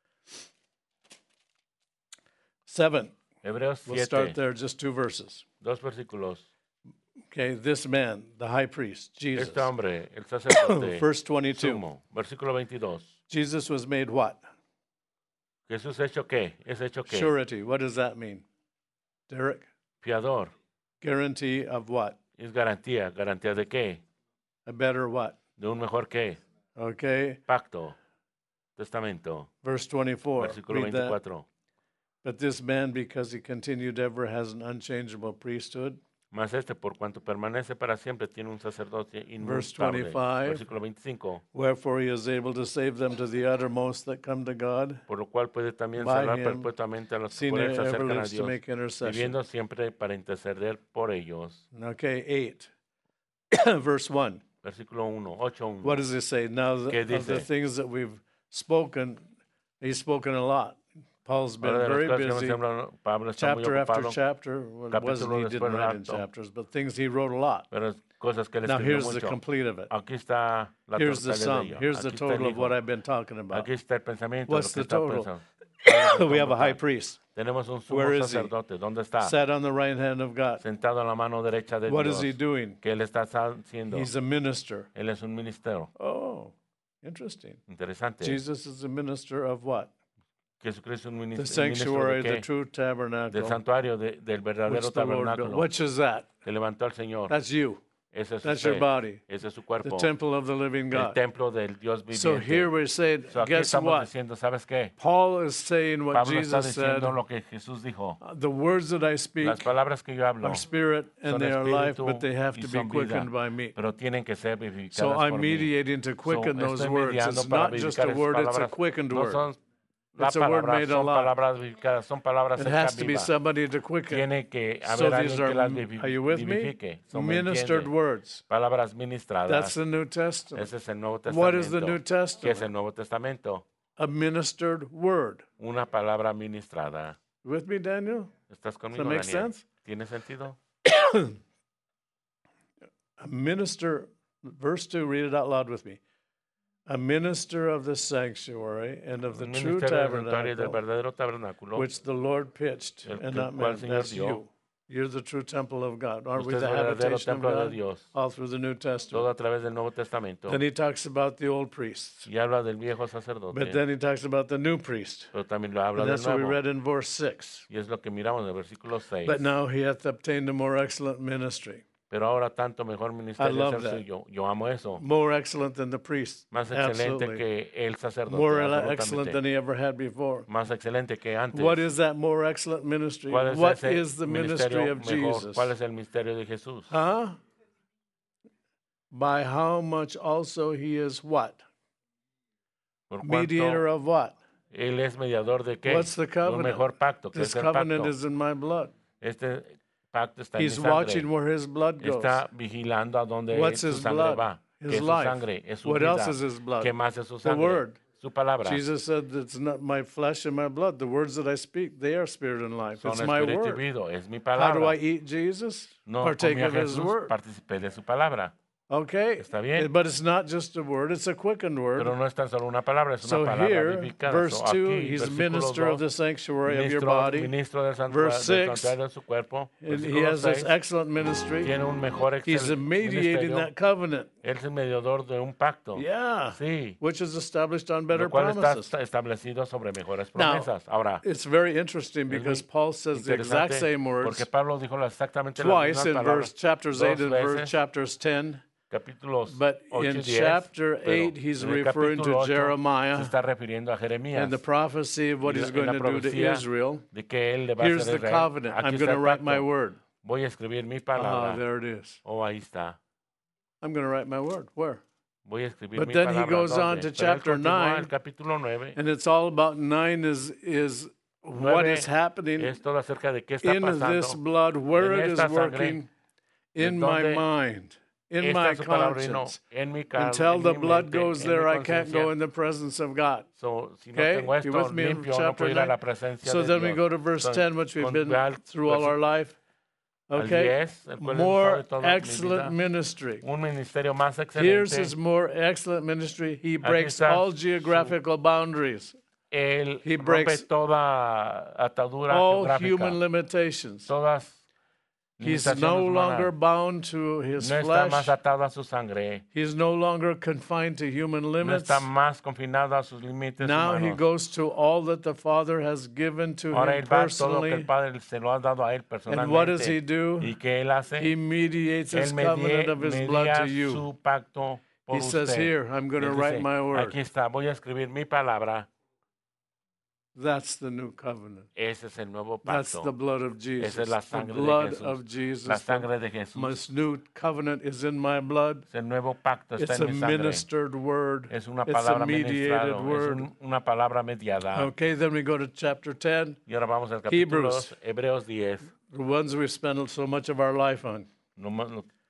Seven. Hebreos We'll start siete. there, just two verses. Dos versículos. Okay, this man, the high priest, Jesus. Este hombre, el sacerdote Verse twenty-two. sumo. Versículo veintidós. Jesus was made what? Jesús hecho qué? Es hecho qué? Surety. What does that mean? Derek? Fiador. Guarantee of what? Es garantía. ¿Garantía de qué? A better what? De un mejor qué? Okay. Pacto. Testamento. Verse twenty-four. Versículo Read that. veinticuatro. But this man, because he continued ever, has an unchangeable priesthood. Mas este, por cuanto permanece para siempre, tiene un sacerdote Verse inmutable. twenty-five. Versículo veinticinco. Wherefore he is able to save them to the uttermost that come to God. Por lo cual puede también By salvar him, perpetuamente a los que Seen por él se ever acercan a lives to Dios, make intercession. viviendo siempre para interceder por ellos. Okay, eight. Verse one. Versículo uno, ocho uno. What does it say? Now, the, ¿Qué of the dice? things that we've spoken, he's spoken a lot. Paul's been Ahora de las very cosas que nos busy, habla, Pablo está muy chapter after ocupado, chapter. Well, it wasn't, capítulo he después didn't de write in acto, chapters, but things he wrote a lot. pero es cosas que él Now escribió here's the mucho. complete of it. Aquí está la Here's the totalidad de sum. ello. Here's the Aquí está el total of what hijo. I've been talking about. Aquí está el pensamiento de lo What's que the está total? pensando. ¿Cuál es el We have a high total? priest Tenemos un sumo Where is he? sacerdote. ¿Dónde está? sat on the right hand of God. Sentado en la mano derecha de What is Dios. he doing? ¿Qué él está haciendo? He's a minister. Él es un ministerio. Oh, interesting. Interesante. Jesus is a minister of what? Jesucristo es un The ministro, ministro sanctuary, de the qué? true Del tabernacle, santuario de- del verdadero which the Lord built. tabernáculo Which is that? que levantó el Señor. That's you. Ese es That's your usted. body. Ese es su The cuerpo. temple of the living El God. templo del Dios viviente. So here we're saying, So aquí guess estamos what? diciendo, ¿sabes qué? Paul is saying what Pablo está Jesus said. diciendo lo que Jesús dijo. "Uh, The words that I speak Las palabras que yo hablo are spirit and son they are life, espíritu but they have y to be son vida, quickened by me. pero tienen que ser vivificadas So I'm por mí. mediating to quicken So, those estoy words. mediando It's para not just a vivificar esas word, it's a palabras. quickened No word. son la It's a word palabra, made son alive. palabras vivificadas, son palabras It hechas has to be vivas. somebody to quicken. Tiene que So haber these alguien are, que las vivi- are you with me? vivifique. So, ¿me Ministered entiende? words. Palabras ministradas. That's the New Testament. Ese es el Nuevo Testamento. What is the New ¿Qué es el Testament? Nuevo Testamento? A ministered word. Una palabra ministrada. With me, Daniel? ¿Estás Does conmigo, that make Daniel? sense? ¿Tiene sentido? A minister, verse two, read it out loud with me. A minister of the sanctuary and of the Un true ministerio del santuario y del tabernacle, verdadero tabernáculo. which the Lord pitched, El and que- not cual man. Señor That's dio. you. You're the true temple of God. Aren't we Usted es the el verdadero habitation of templo de God? Dios. All through the New Todo Testament. a través del Nuevo Testamento. Then he talks about the old priests. Y habla del viejo But sacerdote. then he talks about the new priest. Pero también lo habla And del that's what we nuevo. read in verse six. Y es lo que miramos en el versículo seis. But now he hath obtained a more excellent ministry. Pero ahora tanto mejor ministerio love es el that. suyo. Yo amo eso. More excellent than the priest. Más excelente Absolutely. que el sacerdote. More excellent absolutamente. than he ever had before. Más excelente que antes. What is that more excellent ministry? ¿Cuál es What ese is the ministry ministerio of mejor? Jesus? ¿Cuál es el misterio de Jesús? Huh? By how much also he is what? ¿Por Mediator cuánto of what? él es mediador de qué? What's the Un covenant? mejor pacto. ¿Qué This es el covenant pacto? is in my blood. Este pacto está en mi He's sangre. watching where his blood goes. Está vigilando a donde What's su his sangre blood? va. His ¿Qué es su life. sangre? Es su What vida. else is his blood? ¿Qué más es su The sangre? word. Su palabra. Jesus said, it's not my flesh and my blood. The words that I speak, they are spirit and life. Son It's my espíritu y word. vida. Es mi How do palabra. I eat Jesus? No Partake comí a of his Jesús, word. participé de su palabra. Okay. Está bien. But it's not just a word, it's a quickened word. Pero no es tan solo una palabra, es una So palabra here, vivificada. verse So, two, aquí, he's versículo minister of dos, the sanctuary of your ministro, body. ministro del santuario, Verse del six, santuario de su cuerpo. And he Versículo has this seis, excellent ministry. tiene un mejor He's excel- mediating ministerio. that covenant. Él es el mediador de un pacto. Yeah. Sí. Which is established on better Lo cual está promises. esta- establecido sobre mejores Now, promesas. Ahora, It's very interesting es because muy Paul says the exact interesante same words porque Pablo dijo exactamente las twice mismas in palabras verse chapters dos eight and verse veces, chapters ten. capítulos But ocho y in diez, chapter pero eight, he's en el referring to capítulo ocho Jeremiah se está refiriendo a Jeremías and the prophecy of what y he's la- going y la to do to profecía Israel. de que él le va a Here's hacer the a Israel. covenant. Aquí I'm está going to el write my pacto. word. Voy a escribir mi Ah, palabra. there it is. Oh, ahí está. I'm going to write my word. Where? Voy a escribir But mi then he palabra. goes ¿Dónde? on to Pero él chapter continúa nine, el capítulo nueve. And it's all about nine is is what Nueve is happening es todo acerca de qué está in this pasando. blood, where en it is esta sangre, working de in my donde mind, in Está my su palabra y no conscience. en mi car- Until en the mi blood mente, goes en mi there, I can't go conciencia. in the presence of God. So, si no Okay? tengo You esto with me in limpio, no chapter puedo ir a la nine? presencia So de then we Dios. go to verse So, ten, which we've con- been ve al through all our versi- life. al Okay? diez, el cual es More el toda mi excellent vida. ministry. Un ministerio más Here's excelente. his more excellent ministry. He breaks está all su- geographical boundaries, Él He rompe breaks toda atadura all geográfica, human limitations. todas He's limitaciones no humanas. longer bound to his No está más flesh. atado a su sangre. He's no longer confined to human No limits. está más confinado a sus límites Now he humanos. goes to all that the Father has given to Ahora him él va a todo lo que el personally. Padre se lo ha dado a él And what does he personalmente. do? ¿Y qué él hace? He mediates his Él medie- covenant of his blood media to you. su pacto por He says, usted. here, I'm going Y to él write dice, my word. aquí está, voy a escribir mi palabra. That's the new covenant. Ese es el nuevo That's pacto. the blood of Jesus. Esa es la The sangre de blood Jesús. of Jesus. La sangre de Jesús. My new covenant is in my blood. Es el nuevo pacto, está It's a en mi sangre. ministered word. Es una It's a palabra mediated ministrada, es word. un- una palabra mediada. Okay, then we go to chapter ten, Y ahora vamos al capítulo Hebrews. dos, Hebreos diez. the ones we've spent so much of our life on. No más- no-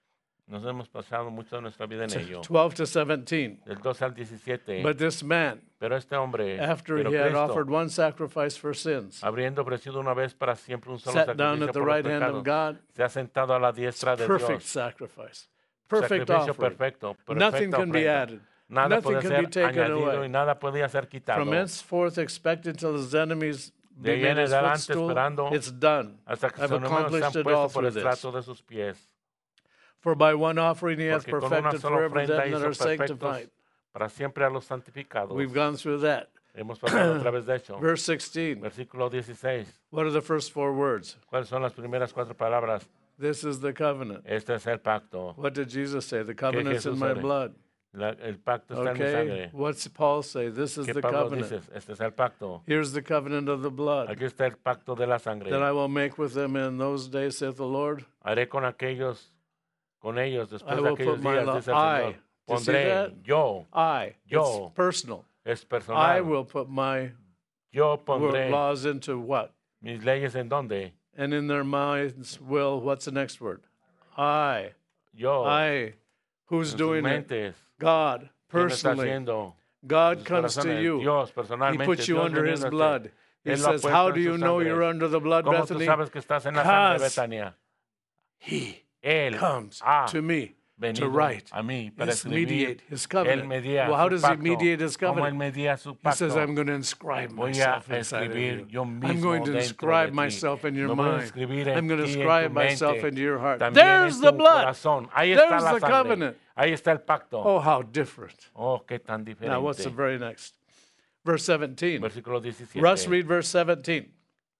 Nos hemos pasado mucho de nuestra vida en ello. twelve to seventeen. Del doce al diecisiete. But this man, Pero este hombre, after pero he had Cristo, offered one sacrifice for sins, habiendo ofrecido una vez para siempre un solo sat down sacrificio at the por los right hand pecados, of God, se ha sentado a la diestra de perfect Dios. sacrifice, perfect Sacrificio offering. perfecto, Nothing perfecta can be ofrenda. added. Nada Nothing puede can ser be taken añadido away. y nada podía ser quitado. From henceforth expect until his enemies De be ahí made en his adelante footstool. esperando It's done. hasta que I've sus enemigos sean accomplished it all puestos por through el this. trato de sus pies. For by one offering he hath Porque con una perfected sola forever ofrenda them that hizo are perfectos sanctified. para siempre a los santificados. We've gone through that. Hemos pasado a través de hecho. Verse sixteen. Versículo dieciséis. What are the first four words? ¿Cuáles son las primeras cuatro palabras? This is the covenant. Este es el pacto. What did Jesus say? The covenant's in Jesús my dice? blood. La- el pacto está en mi Okay. sangre. What's Paul say? This is ¿Qué the Pablo covenant. dice? Este es el pacto. Here's the covenant of the blood Aquí está el pacto de la sangre. that I will make with them in those days, saith the Lord. Haré con aquellos, con ellos I después de will aquellos put my días, law. dice el I. Señor. Do you see Pondré that? yo, I. Yo. It's personal. es I personal. will put my Yo word- pondré laws into what? mis leyes en donde. And in their minds will, what's the next word? I. Yo, I. Who's en sus doing it? mentes. God. ¿Quién lo está Personally. haciendo? God Sus comes to corazones. you. Dios He personalmente. puts you Dios under his viniéndote. blood. He Él lo ha says, puesto how en do su you know sangre. you're under the blood, ¿Cómo tú Bethany? sabes que estás en la sangre, Because Betania? he Él comes ha to me to venido write, a mí para his escribir. mediate his Él covenant. medía Well, how su does he pacto. mediate his ¿Cómo él covenant? medía su He pacto? says, I'm going to inscribe Voy a myself inside of escribir you. yo I'm mismo going to dentro inscribe de ti. myself in your Me voy a mind. escribir en I'm going to ti, en tu inscribe myself mente, into your heart. también There's en the tu blood. corazón. Ahí There's está la the sangre. covenant. Ahí está el pacto. Oh, how different. Oh, qué tan Now, what's the diferente. very next? Verse seventeen. Versículo diecisiete. Russ, read verse seventeen.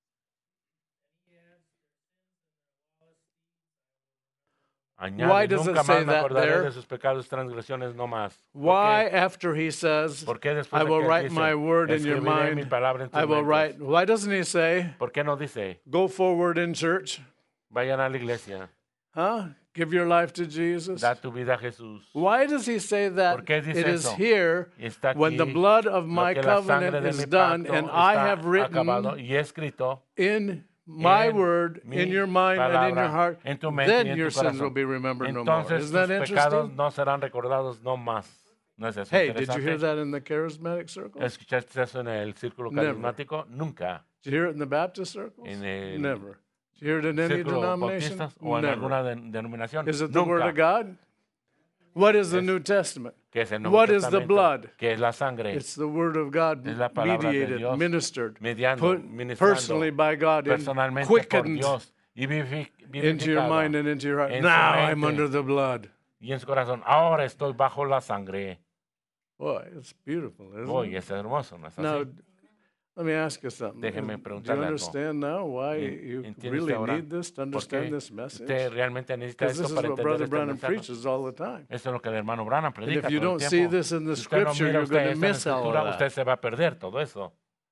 Añade, Why does it nunca say más me that acordaré there? de sus pecados y transgresiones no más. ¿Por Why, qué? after he says, ¿Por qué después I de will que él write dice, my word in your escribiré mi mind, palabra en tus I will mentes? write, why doesn't he say, ¿Por qué no dice, go forward in church? vayan a la iglesia, Huh? Give your life to Jesus? da tu vida a Jesús? Why does he say that? ¿Por qué dice It is eso? here Y está when the aquí blood of lo my que la sangre covenant de is mi done, pacto and I está have written acabado y he escrito in my en word, mi in your mind, and in your palabra, heart, en tu mente y then en your tu sins corazón. will be remembered no more. Entonces Isn't that tus pecados interesting? no serán recordados no más. ¿No es eso Hey, did you interesante? hear that in the charismatic circle? Did ¿Escuchaste eso en el círculo Never. carismático? Nunca. you hear it in the Baptist circles? En el Never. Did you hear it in any Círculo denomination? bautistas o en Never. alguna de- denominación. Is it the Nunca. Word of God? What is the New Testament? ¿Qué es el Nuevo What is the Testamento? blood? ¿Qué es la sangre? It's the Word of God Es la palabra de mediated, Dios, ministered, mediando, put ministrando, personally by God, and personalmente por quickened Dios y vivi- into your vivificada mind and into your heart. en su Now I'm mente under the blood. y en su corazón. Ahora estoy bajo la sangre. Boy, it's beautiful, isn't Oye, it? es hermoso, ¿no es Now, así? let me ask you something. Déjeme Do preguntarle you algo. understand now why En- you ¿entiende really usted ahora need this to por understand qué this message? usted realmente necesita Because esto this is para what entender Brother este Branham mensaje? preaches all the time. Eso es lo que el hermano Branham And predica if you todo el don't see tiempo. this in the Si usted no scripture, mira you're usted going to eso en la miss all escritura, of usted that. se va a perder todo eso.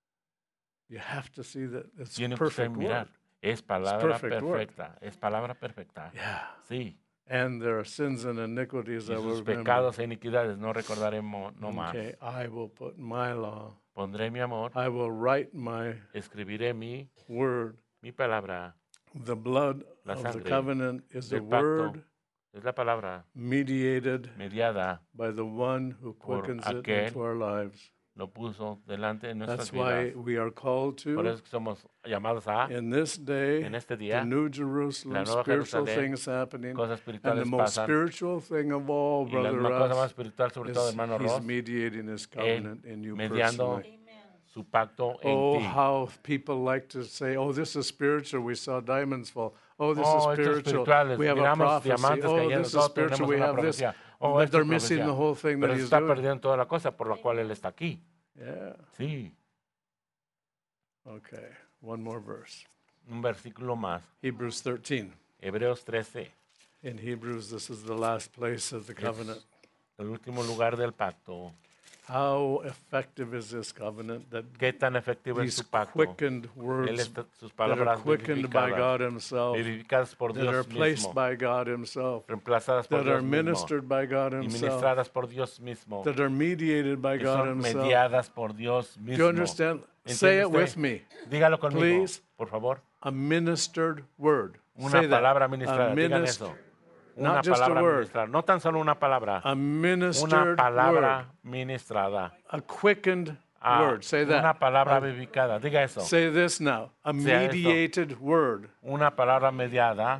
You have to see that it's Tiene que usted perfect mirar. word. Es palabra perfect word. perfecta. Es palabra perfecta. Yeah. Sí. And there are sins and iniquities Y I will sus remember. pecados e iniquidades no recordaremos no más. Okay, I will put my law. Pondré mi amor, I will write my escribiré mi, word. mi palabra. The blood La of the sangre covenant is a del pacto word es la palabra mediated mediada. by the one who por quickens it aquel into our lives. Lo puso delante de nuestras That's why vidas. we are called Por to, eso que somos llamados a, in this day, en este the día, New Jerusalem, la Nueva spiritual Jerusalén, things happening. cosas And the espirituales most pasan. spiritual thing of all, Y la Brother una cosa más Russ, espiritual, sobre is todo, hermano he's Ross, mediating his covenant in you mediando personally. su pacto en Oh, ti. how people like to say, oh, this is spiritual. We saw diamonds fall. Oh, this Oh, is estos spiritual. espirituales, We have a miramos prophecy. diamantes Oh, cayendo, this is todos spiritual. tenemos We una have this. profecía. Oh, But esto they're es missing profecía. the whole thing that Pero se he's está doing. perdiendo toda la cosa por la cual él está aquí. Yeah. Sí, Okay. One more verse. un versículo más. Hebrews thirteen. Hebreos trece, In Hebrews, this is the last place of the covenant. el último lugar del pacto. How effective is this covenant that ¿Qué tan efectivo es these su pacto? quickened Él words está, sus that are palabras quickened by vivificadas, God Himself, vivificadas por that are Dios placed mismo, by God Himself, reemplazadas por that are Dios mismo ministered by God y Himself, ministradas por Dios mismo, that are mediated by que God son Himself. mediadas por Dios Do you mismo. understand? ¿Entiende Say it usted? with me. Dígalo conmigo, Please. por favor. A ministered word. Una Say that. palabra A ministrada. Digan minis- eso. Una not just a palabra word, ministrada. No tan solo una palabra. a Una ministered palabra word, ministrada. a quickened Ah, word. Say una that. palabra Uh, vivificada. Diga eso. say this now, a Sea esto. mediated word. Una palabra mediada.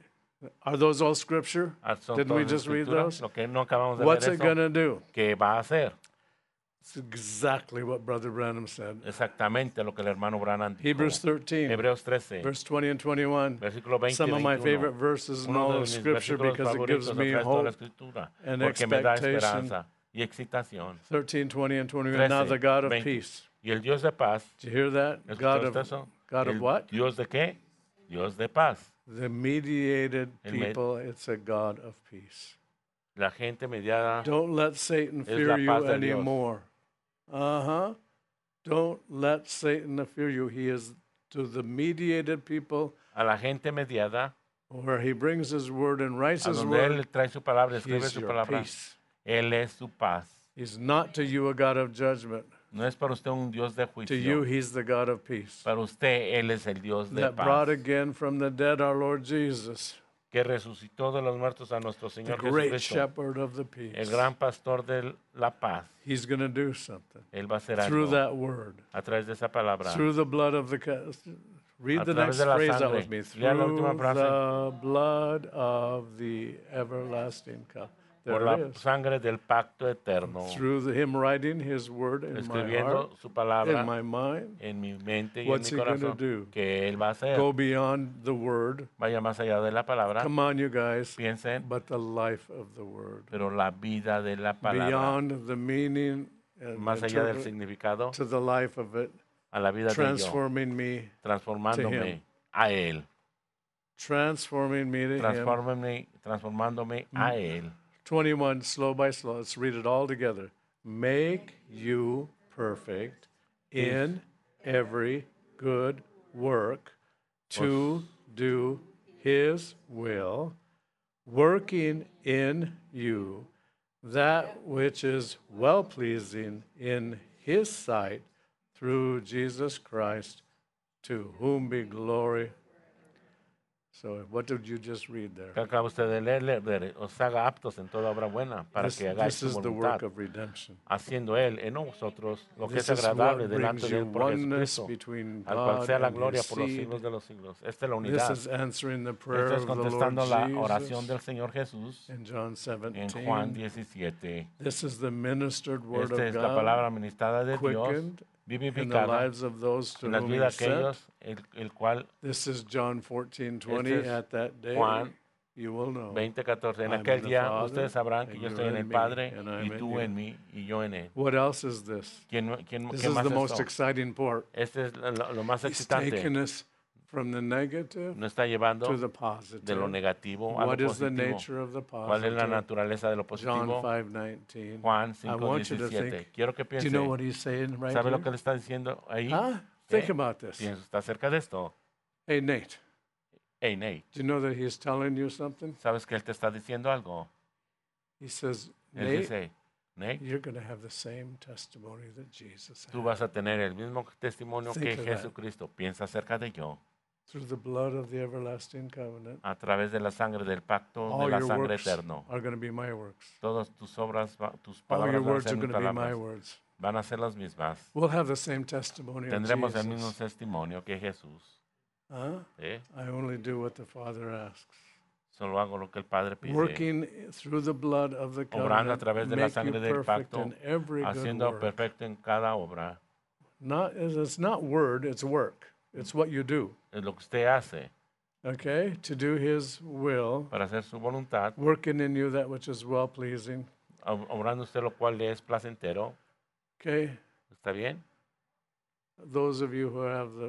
Are those all scripture? Ah, son Didn't we todas just read escrituras. those? Lo que no acabamos de What's ver it eso. going to do? ¿Qué va a hacer? It's exactly what Brother Branham said. Exactamente lo que el hermano Branham dijo. Hebrews thirteen, Hebreos trece, verse twenty and twenty-one. versículo veinte Some y of my veintiuno. favorite verses in Uno all de of mis scripture versículos because it gives favoritos a me través de toda la hope escritura, and porque me da expectation. esperanza y excitación. thirteen, twenty, and twenty-one. Now the trece, God of veinte. peace. Y el Dios de paz, Did you hear that? ¿escuchó God usted of, eso? God of El what? ¿Dios de qué? Dios de paz. The mediated El med- people, it's a God of peace. La gente mediada Don't let Satan es fear la you paz de Dios. anymore. Uh-huh. Don't let Satan fear you. He is to the mediated people A la gente mediada, where he brings his word and writes a his donde word. Él trae su palabra, escribe He's su your palabra, peace. Él es su paz. He's not to you a God of judgment. No es para usted un Dios de To you, juicio. he's the God of peace. Para usted, Él es el Dios de That brought paz, again from the dead our Lord Jesus, que resucitó de los muertos a nuestro the Señor great Jesucristo, shepherd of the el peace. gran pastor de la paz. He's going to do something Él va a hacer through algo that word, a través de esa palabra. through the blood of the. ca- Read A the través next de la phrase out sangre. with me. Lea la última Through frase. the blood of the everlasting covenant. Por There la it is. sangre del pacto eterno, Through the, him writing his word in my escribiendo heart, su in palabra my mind. en mi mente y What's en he mi gonna corazón, do? que Él va a hacer. Go beyond the word. Vaya más allá de la palabra, Come on, you guys. piensen, But the life of the word. pero la vida de la palabra, Beyond the meaning and más allá del interpret significado, to the life of it, a la vida de yo, transforming me, transformándome a Él, transforming me to him. transformándome, transformándome a Él. twenty-one, slow by slow. Let's read it all together. Make you perfect in every good work to do his will, working in you that which is well pleasing in his sight through Jesus Christ, to whom be glory. So, what did you just read there? Que acaba usted de leer, leer, leer, os haga aptos en toda obra buena, para This, que hagáis this su is the voluntad, work of redemption. haciendo Él en vosotros lo que This es is agradable what delante brings de you Él por oneness Jesucristo, between al cual God sea la and gloria his por los seed. siglos de los siglos. Esta es la This unidad. is answering the prayer Esto es of the Lord contestando la oración del Jesus Señor Jesús in John en Juan seventeen. diecisiete. This is the ministered word Esta of es la palabra God, ministrada de Dios, quickened in the vivificada lives of those to en las whom he vidas de sent. aquellos, el, el cual This is John fourteen twenty. Este es At that day, Juan you will know veinte catorce. En I'm aquel in the día Father, ustedes sabrán que and yo you're estoy en in el me, Padre and y I'm in tú you. en mí y yo en Él. What else is this? ¿Quién, quién, This ¿Qué is más the es most esto? exciting part. Este es lo, lo más He's excitante. taken us from the negative Nos está llevando to the de lo positive. negativo a What lo is the positivo. nature of the ¿Cuál es la positive? naturaleza de lo John positivo? five nineteen. Juan I cinco want you to diecisiete. think. Quiero que Do you piense. know what he's saying right ¿Sabe lo here? que le está diciendo ahí? Huh? Think ¿Eh? about this. Pienso, está cerca de esto. Hey, Nate, Hey, Nate, do you know that he's telling you something? ¿sabes que él te está diciendo algo? He says, Él Nate, dice, Nate, you're going to have the same testimony that Jesus tú had. vas a tener el mismo testimonio Think que of that. Jesucristo. Piensa acerca de yo. Through the blood of the everlasting covenant, A través de la sangre del pacto de all la your sangre works eterno. are going to be my works. Todas tus obras, va- tus All palabras your van a words ser are mis going to be my palabras. words. Van a ser las mismas. We'll have the same testimony of Tendremos el mismo Jesus. testimonio que Jesús. Huh? ¿eh? I only do what the Father asks. Solo hago lo que el Padre pide. Working through the blood of the Obrando a covenant, través de la make you sangre del perfect pacto, in every good haciendo work. perfecto en cada obra. Not, it's not word, it's work. It's what you do. Es lo que usted hace Okay? To do his will, para hacer su voluntad, working in you that which is well pleasing. ob- obrando usted lo cual le es placentero. Okay? ¿Está bien? Those of you who have the,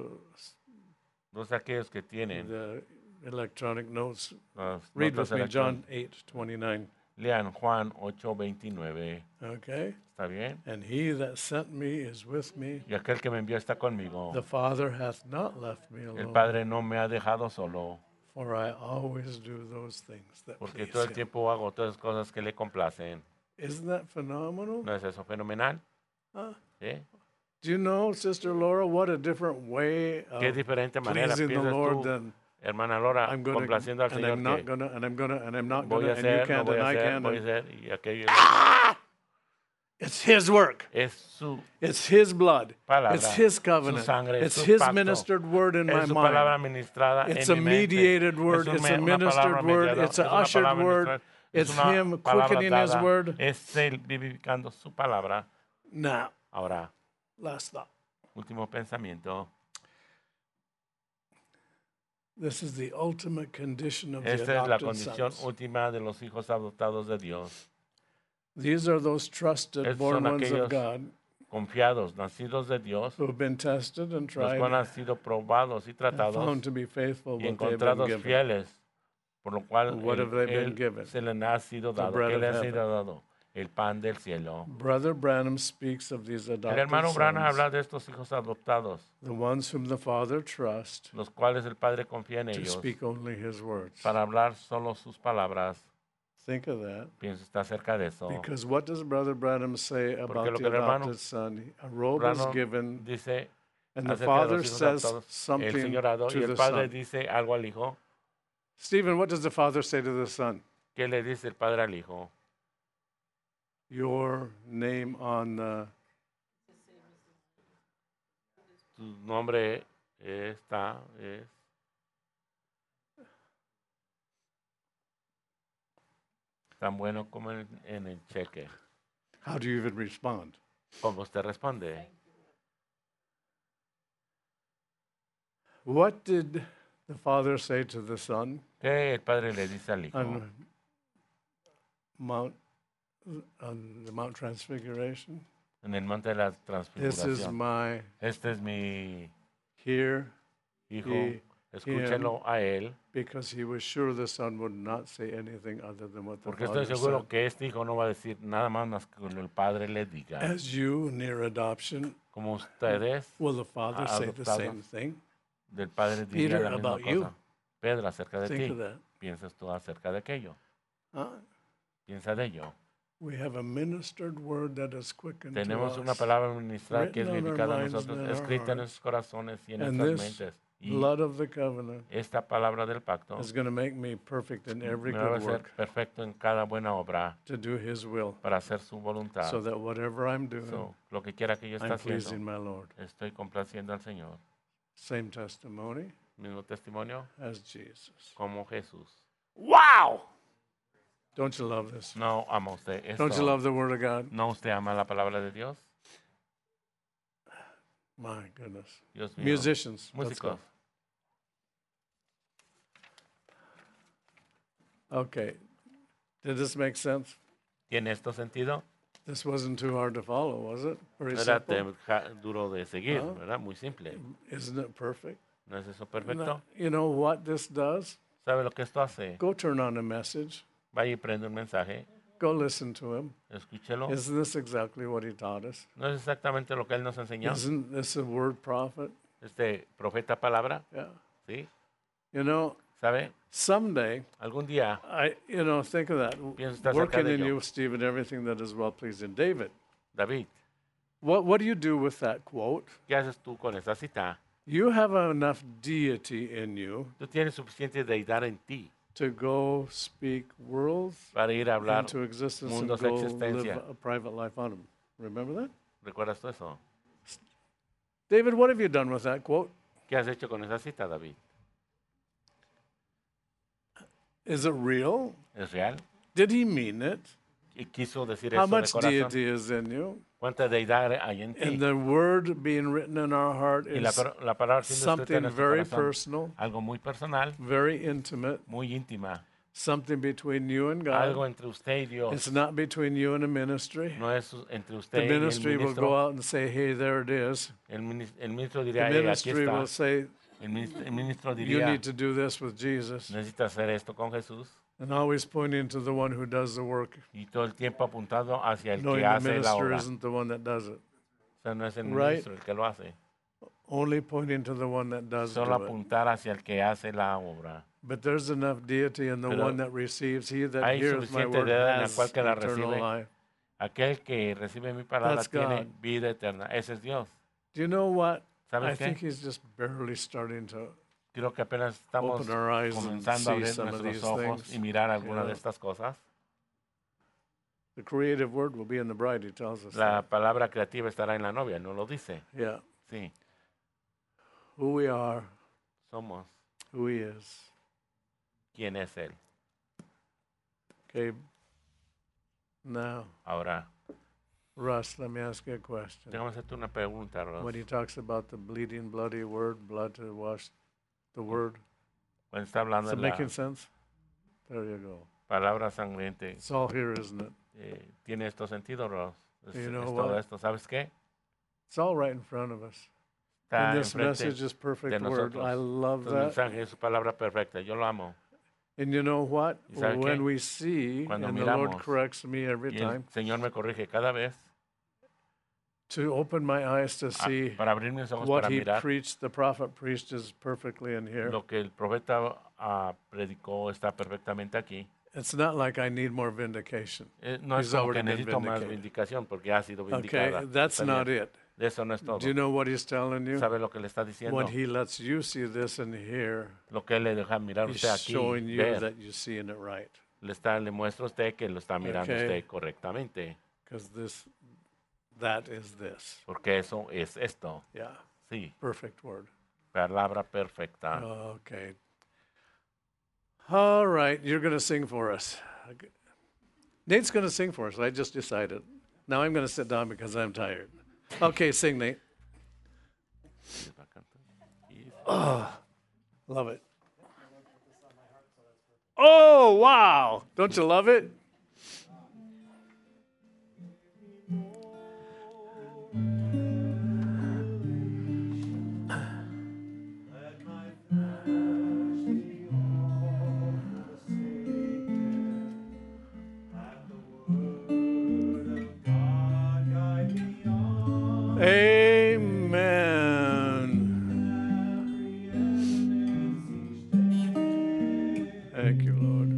Los aquellos que tienen the electronic notes, las read notas with me John electrónicas, eight twenty-nine. lean Juan ocho veintinueve. Okay? ¿Está bien? And he that sent me is with me. Y aquel que me envió está conmigo. The Father hath not left me El alone, Padre no me ha dejado solo, for I always do those things that porque please todo el him. tiempo hago todas las cosas que le complacen. Isn't that phenomenal? ¿No es eso fenomenal? Huh? ¿Eh? Do you know, Sister Laura, what a different way Qué of diferente manera pleasing the piensas Lord tú than Hermana Laura, I'm gonna, complaciendo al and Señor I'm not que gonna, and I'm gonna, and I'm not voy gonna, a and you hacer, no can't, voy and a I hacer, can't. voy a and- hacer, y aquello. y lo otro. It's His work. Es su It's His blood. palabra, It's His su covenant. sangre, It's su His pacto. ministered word in my Es su palabra mind. ministrada It's en a mi mente. mediated word. Es un It's me- a una palabra ministered word. mediada, It's es an una ushered palabra word. ministrada, It's es una Him palabra quickening His dada, word. es Él vivificando su palabra. Now, Ahora, last thought. último pensamiento. This is the ultimate condition of the Esta es la adopted condición sons. última de los hijos adoptados de Dios. These are those trusted, Estos born son ones of aquellos God confiados, nacidos de Dios, who have been tested and los tried cuales han sido probados y and tratados found to be faithful y what they've been encontrados given. fieles, por lo cual What el- have they been él given? se le ha sido The dado. bread ¿Qué of le ha heaven. sido dado? El pan del cielo. Brother Branham speaks of these El adopted hermano Branham sons, habla de estos hijos adoptados, the ones whom the Father trusts los cuales el Padre confía en to ellos speak only His words. para hablar solo sus palabras. Think of that. Pienso está cerca de eso. Because what does Brother Branham say Porque about lo the que el hermano adopted son? A robe is Branham given, dice and the acerca de Father los hijos says adoptados, el something señorado, y to el the Padre Son. dice algo al Hijo. Stephen, what does the Father say to the Son? ¿Qué le dice el Padre al Hijo? Your name on the... Tu nombre está, es tan bueno como en, en el cheque. How do you even respond? ¿Cómo usted responde? What did the Father say to the Son ¿Qué el Padre le dice al Hijo? on Mount, on the Mount Transfiguration? En el monte de la This is transfiguración. my, Este es mi here, Hijo, He- escúchelo a Él, because he was sure the Son would not say anything other than what the porque estoy Father seguro said. que este Hijo no va a decir nada más más que lo que el Padre le diga. As you near adoption, Como ustedes, will the Father Ah, say the adoptados. same thing? del Padre diría Peter, la misma about you. cosa. Pedro, acerca de Think ti, of that. ¿piensas tú acerca de aquello? Huh? Piensa de ello. We have a ministered word that is quickened to Tenemos una us. palabra ministrada que es written on our vivificada en minds nosotros, and in our escrita en hearts. nuestros corazones y en And nuestras this mentes. Y Blood of the covenant esta palabra del pacto is going to make me perfect in every me va a good hacer work perfecto en cada buena obra to do His will, para hacer su voluntad. so that whatever I'm doing, So, lo que quiera que yo esté I'm pleasing haciendo, my Lord. estoy complaciendo al Señor. Same testimony Mismo testimonio as Jesus. como Jesús. Wow! Don't you love this? No ama usted esto. Don't you love the Word of God? ¿No usted ama la palabra de Dios? My goodness. Dios mío. Musicians, let's Músicos. go. Okay. Did this make sense? ¿Tiene esto sentido? This wasn't too hard to follow, was it? Very No era simple. tem- ja- duro de seguir, Ah. ¿verdad? Muy simple. Isn't it perfect? ¿No es eso perfecto? No, you know what this does? ¿Sabe lo que esto hace? Go turn on a message. Vaya y prende un mensaje, Go listen to him. escúchelo. Isn't this exactly what he taught us? ¿No es exactamente lo que Él nos enseñó? Isn't this a word prophet? Este profeta palabra, Yeah. ¿sí? You know, ¿Sabe? someday, Algún día, I, you know, think of that. Piensa usted acerca Working de in ello. you, Stephen, everything that is well pleasing. David, David, what, what do you do with that quote? ¿qué haces tú con esa cita? You have enough deity in you Tú tienes suficiente deidad en ti to go speak worlds para ir a hablar. into existence and mundos a go live existencia. a private life on them. Remember that? ¿Recuerdas tú eso? David, what have you done with that quote? ¿Qué has hecho con esa cita, David? Is it real? ¿Es real? Did he mean it? ¿Y quiso decir How eso de much corazón? deity is in you? ¿Cuánta deidad hay en ti? And the word being written in our heart Y la, is par- la palabra siendo escrita en something nuestro very corazón. personal, Algo muy personal, very intimate, muy íntima. something between you and Algo God. entre usted y Dios. It's not between you and a ministry. No es entre The usted y el ministry will go ministro. out and say, hey, there it is. El, minis- el ministro The dirá, "Hey, aquí ministry will está." say, El ministro, el ministro you diría, need to do this with Jesus. necesita hacer esto con Jesús. And always pointing to the one who does the work, Y todo el tiempo apuntado hacia el knowing que the hace la minister obra. isn't the one that does it. O sea, no es el Right. ministro el que lo hace. Only pointing to the one that does Solo do it. apuntar hacia el que hace la obra. But there's enough deity in the Pero one that receives. He that hay hears my suficiente word deidad en la has cual que la eternal recibe. life. Aquel que recibe mi palabra That's tiene God. vida eterna. Ese es Dios. Do you know what? I ¿Sabes think qué? he's just barely starting to Creo que apenas estamos open our eyes and comenzando a see abrir some of nuestros these ojos things. y mirar alguna de Yeah. estas cosas. The creative word will be in the bride, he tells us La that. palabra creativa estará en la novia, ¿no lo dice? Yeah. Sí, Who we are, somos. who he is. ¿Quién es Él? Okay. Now, Ahora, Russ, let me ask you a question. déjame hacerte una pregunta, Ross. When he talks about the bleeding, bloody word, blood to wash the word, Cuando está hablando is de it la making sense? There you go. palabra sangriente, It's all here, isn't it? eh, ¿tiene esto sentido, Ross? Es, You know es todo what? esto, ¿sabes qué? It's all right in front of us. Está And this enfrente message is de perfect word. nosotros. I love Tu that. mensaje es su palabra perfecta, yo lo amo. And you know what? ¿Y sabe When qué? we see, Cuando and the Lord miramos, corrects me every Y el time, Señor me corrige cada vez to open my eyes to a- see para abrir mis ojos what para he mirar preached, the prophet preached is perfectly in here. lo que el profeta ah, predicó está perfectamente aquí. It's not like I need more vindication. Eh, no es He's como que already been necesito más vindicated. vindicación porque ha sido Okay, vindicada. that's Está not bien. it. De eso no es todo. Do you know what he's telling you? ¿Sabe lo que le está diciendo? When he lets you see this and hear, Lo que él le deja mirar a he's usted aquí, showing you ver, that you're seeing it right. le, está, le muestra a usted que lo está mirando Okay. usted correctamente. Because this, that is this. Porque eso es esto. Yeah, Sí, perfect word. palabra perfecta. Okay. All right, you're going to sing for us. Nate's going to sing for us. I just decided. Now I'm going to sit down because I'm tired. Okay, sing, Nate. Oh, love it. Oh, wow. Don't you love it? Amen. Thank you, Lord.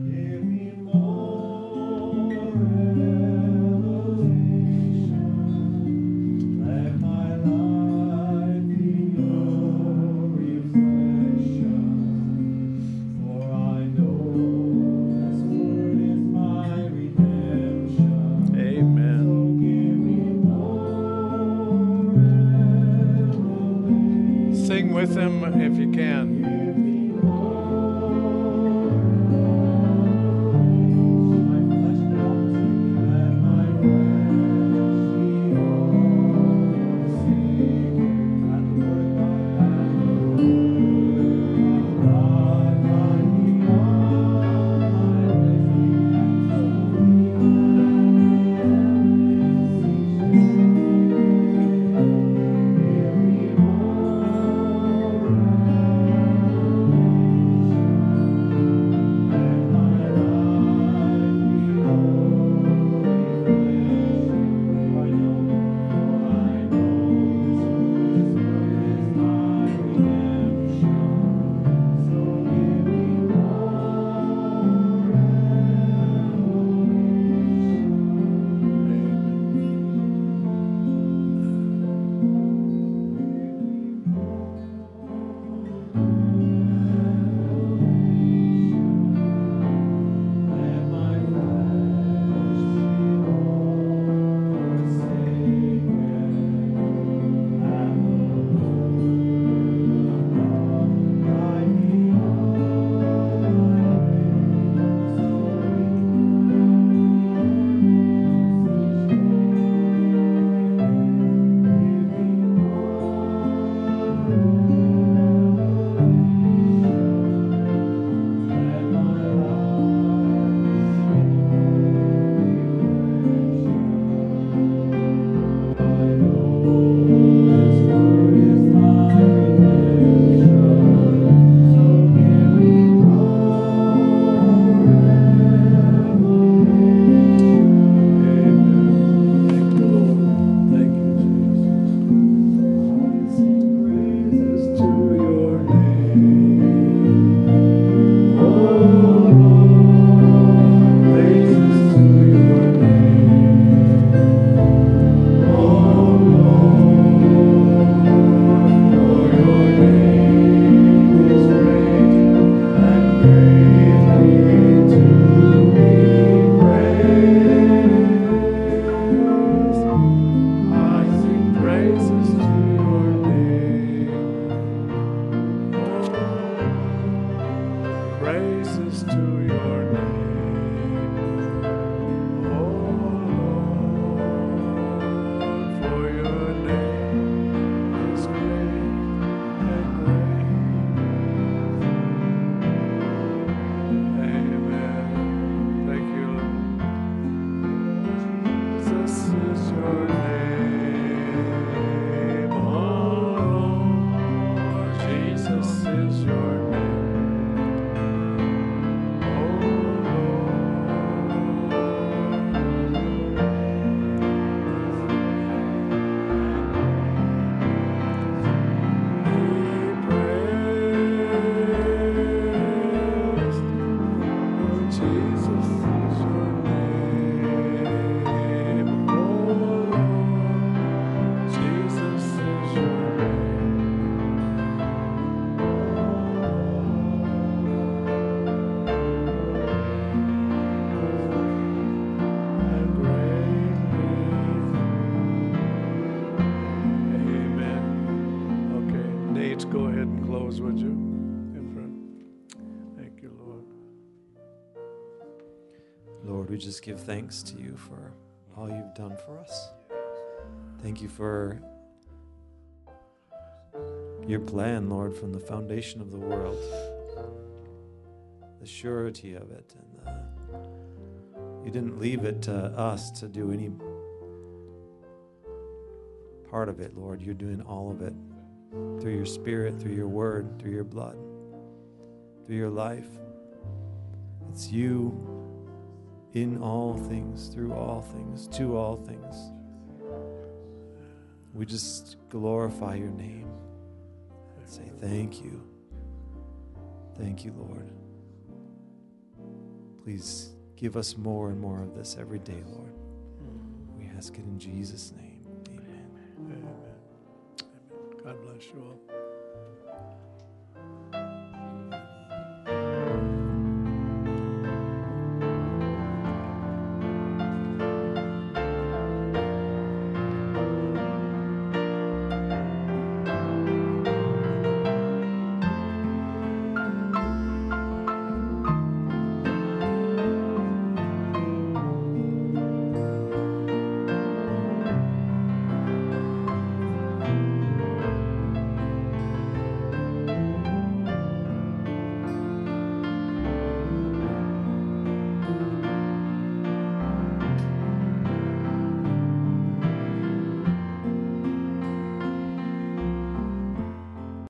Amen. Sing with him if you can. hands, would you? In front. Thank you, Lord. Lord, we just give thanks to you for all you've done for us. Thank you for your plan, Lord, from the foundation of the world, the surety of it, and the, you didn't leave it to us to do any part of it, Lord. You're doing all of it through your Spirit, through your word, through your blood, through your life. It's you in all things, through all things, to all things. We just glorify your name and say thank you. Thank you, Lord. Please give us more and more of this every day, Lord. We ask it in Jesus' name. Amen. Amen. Amen. God bless you all.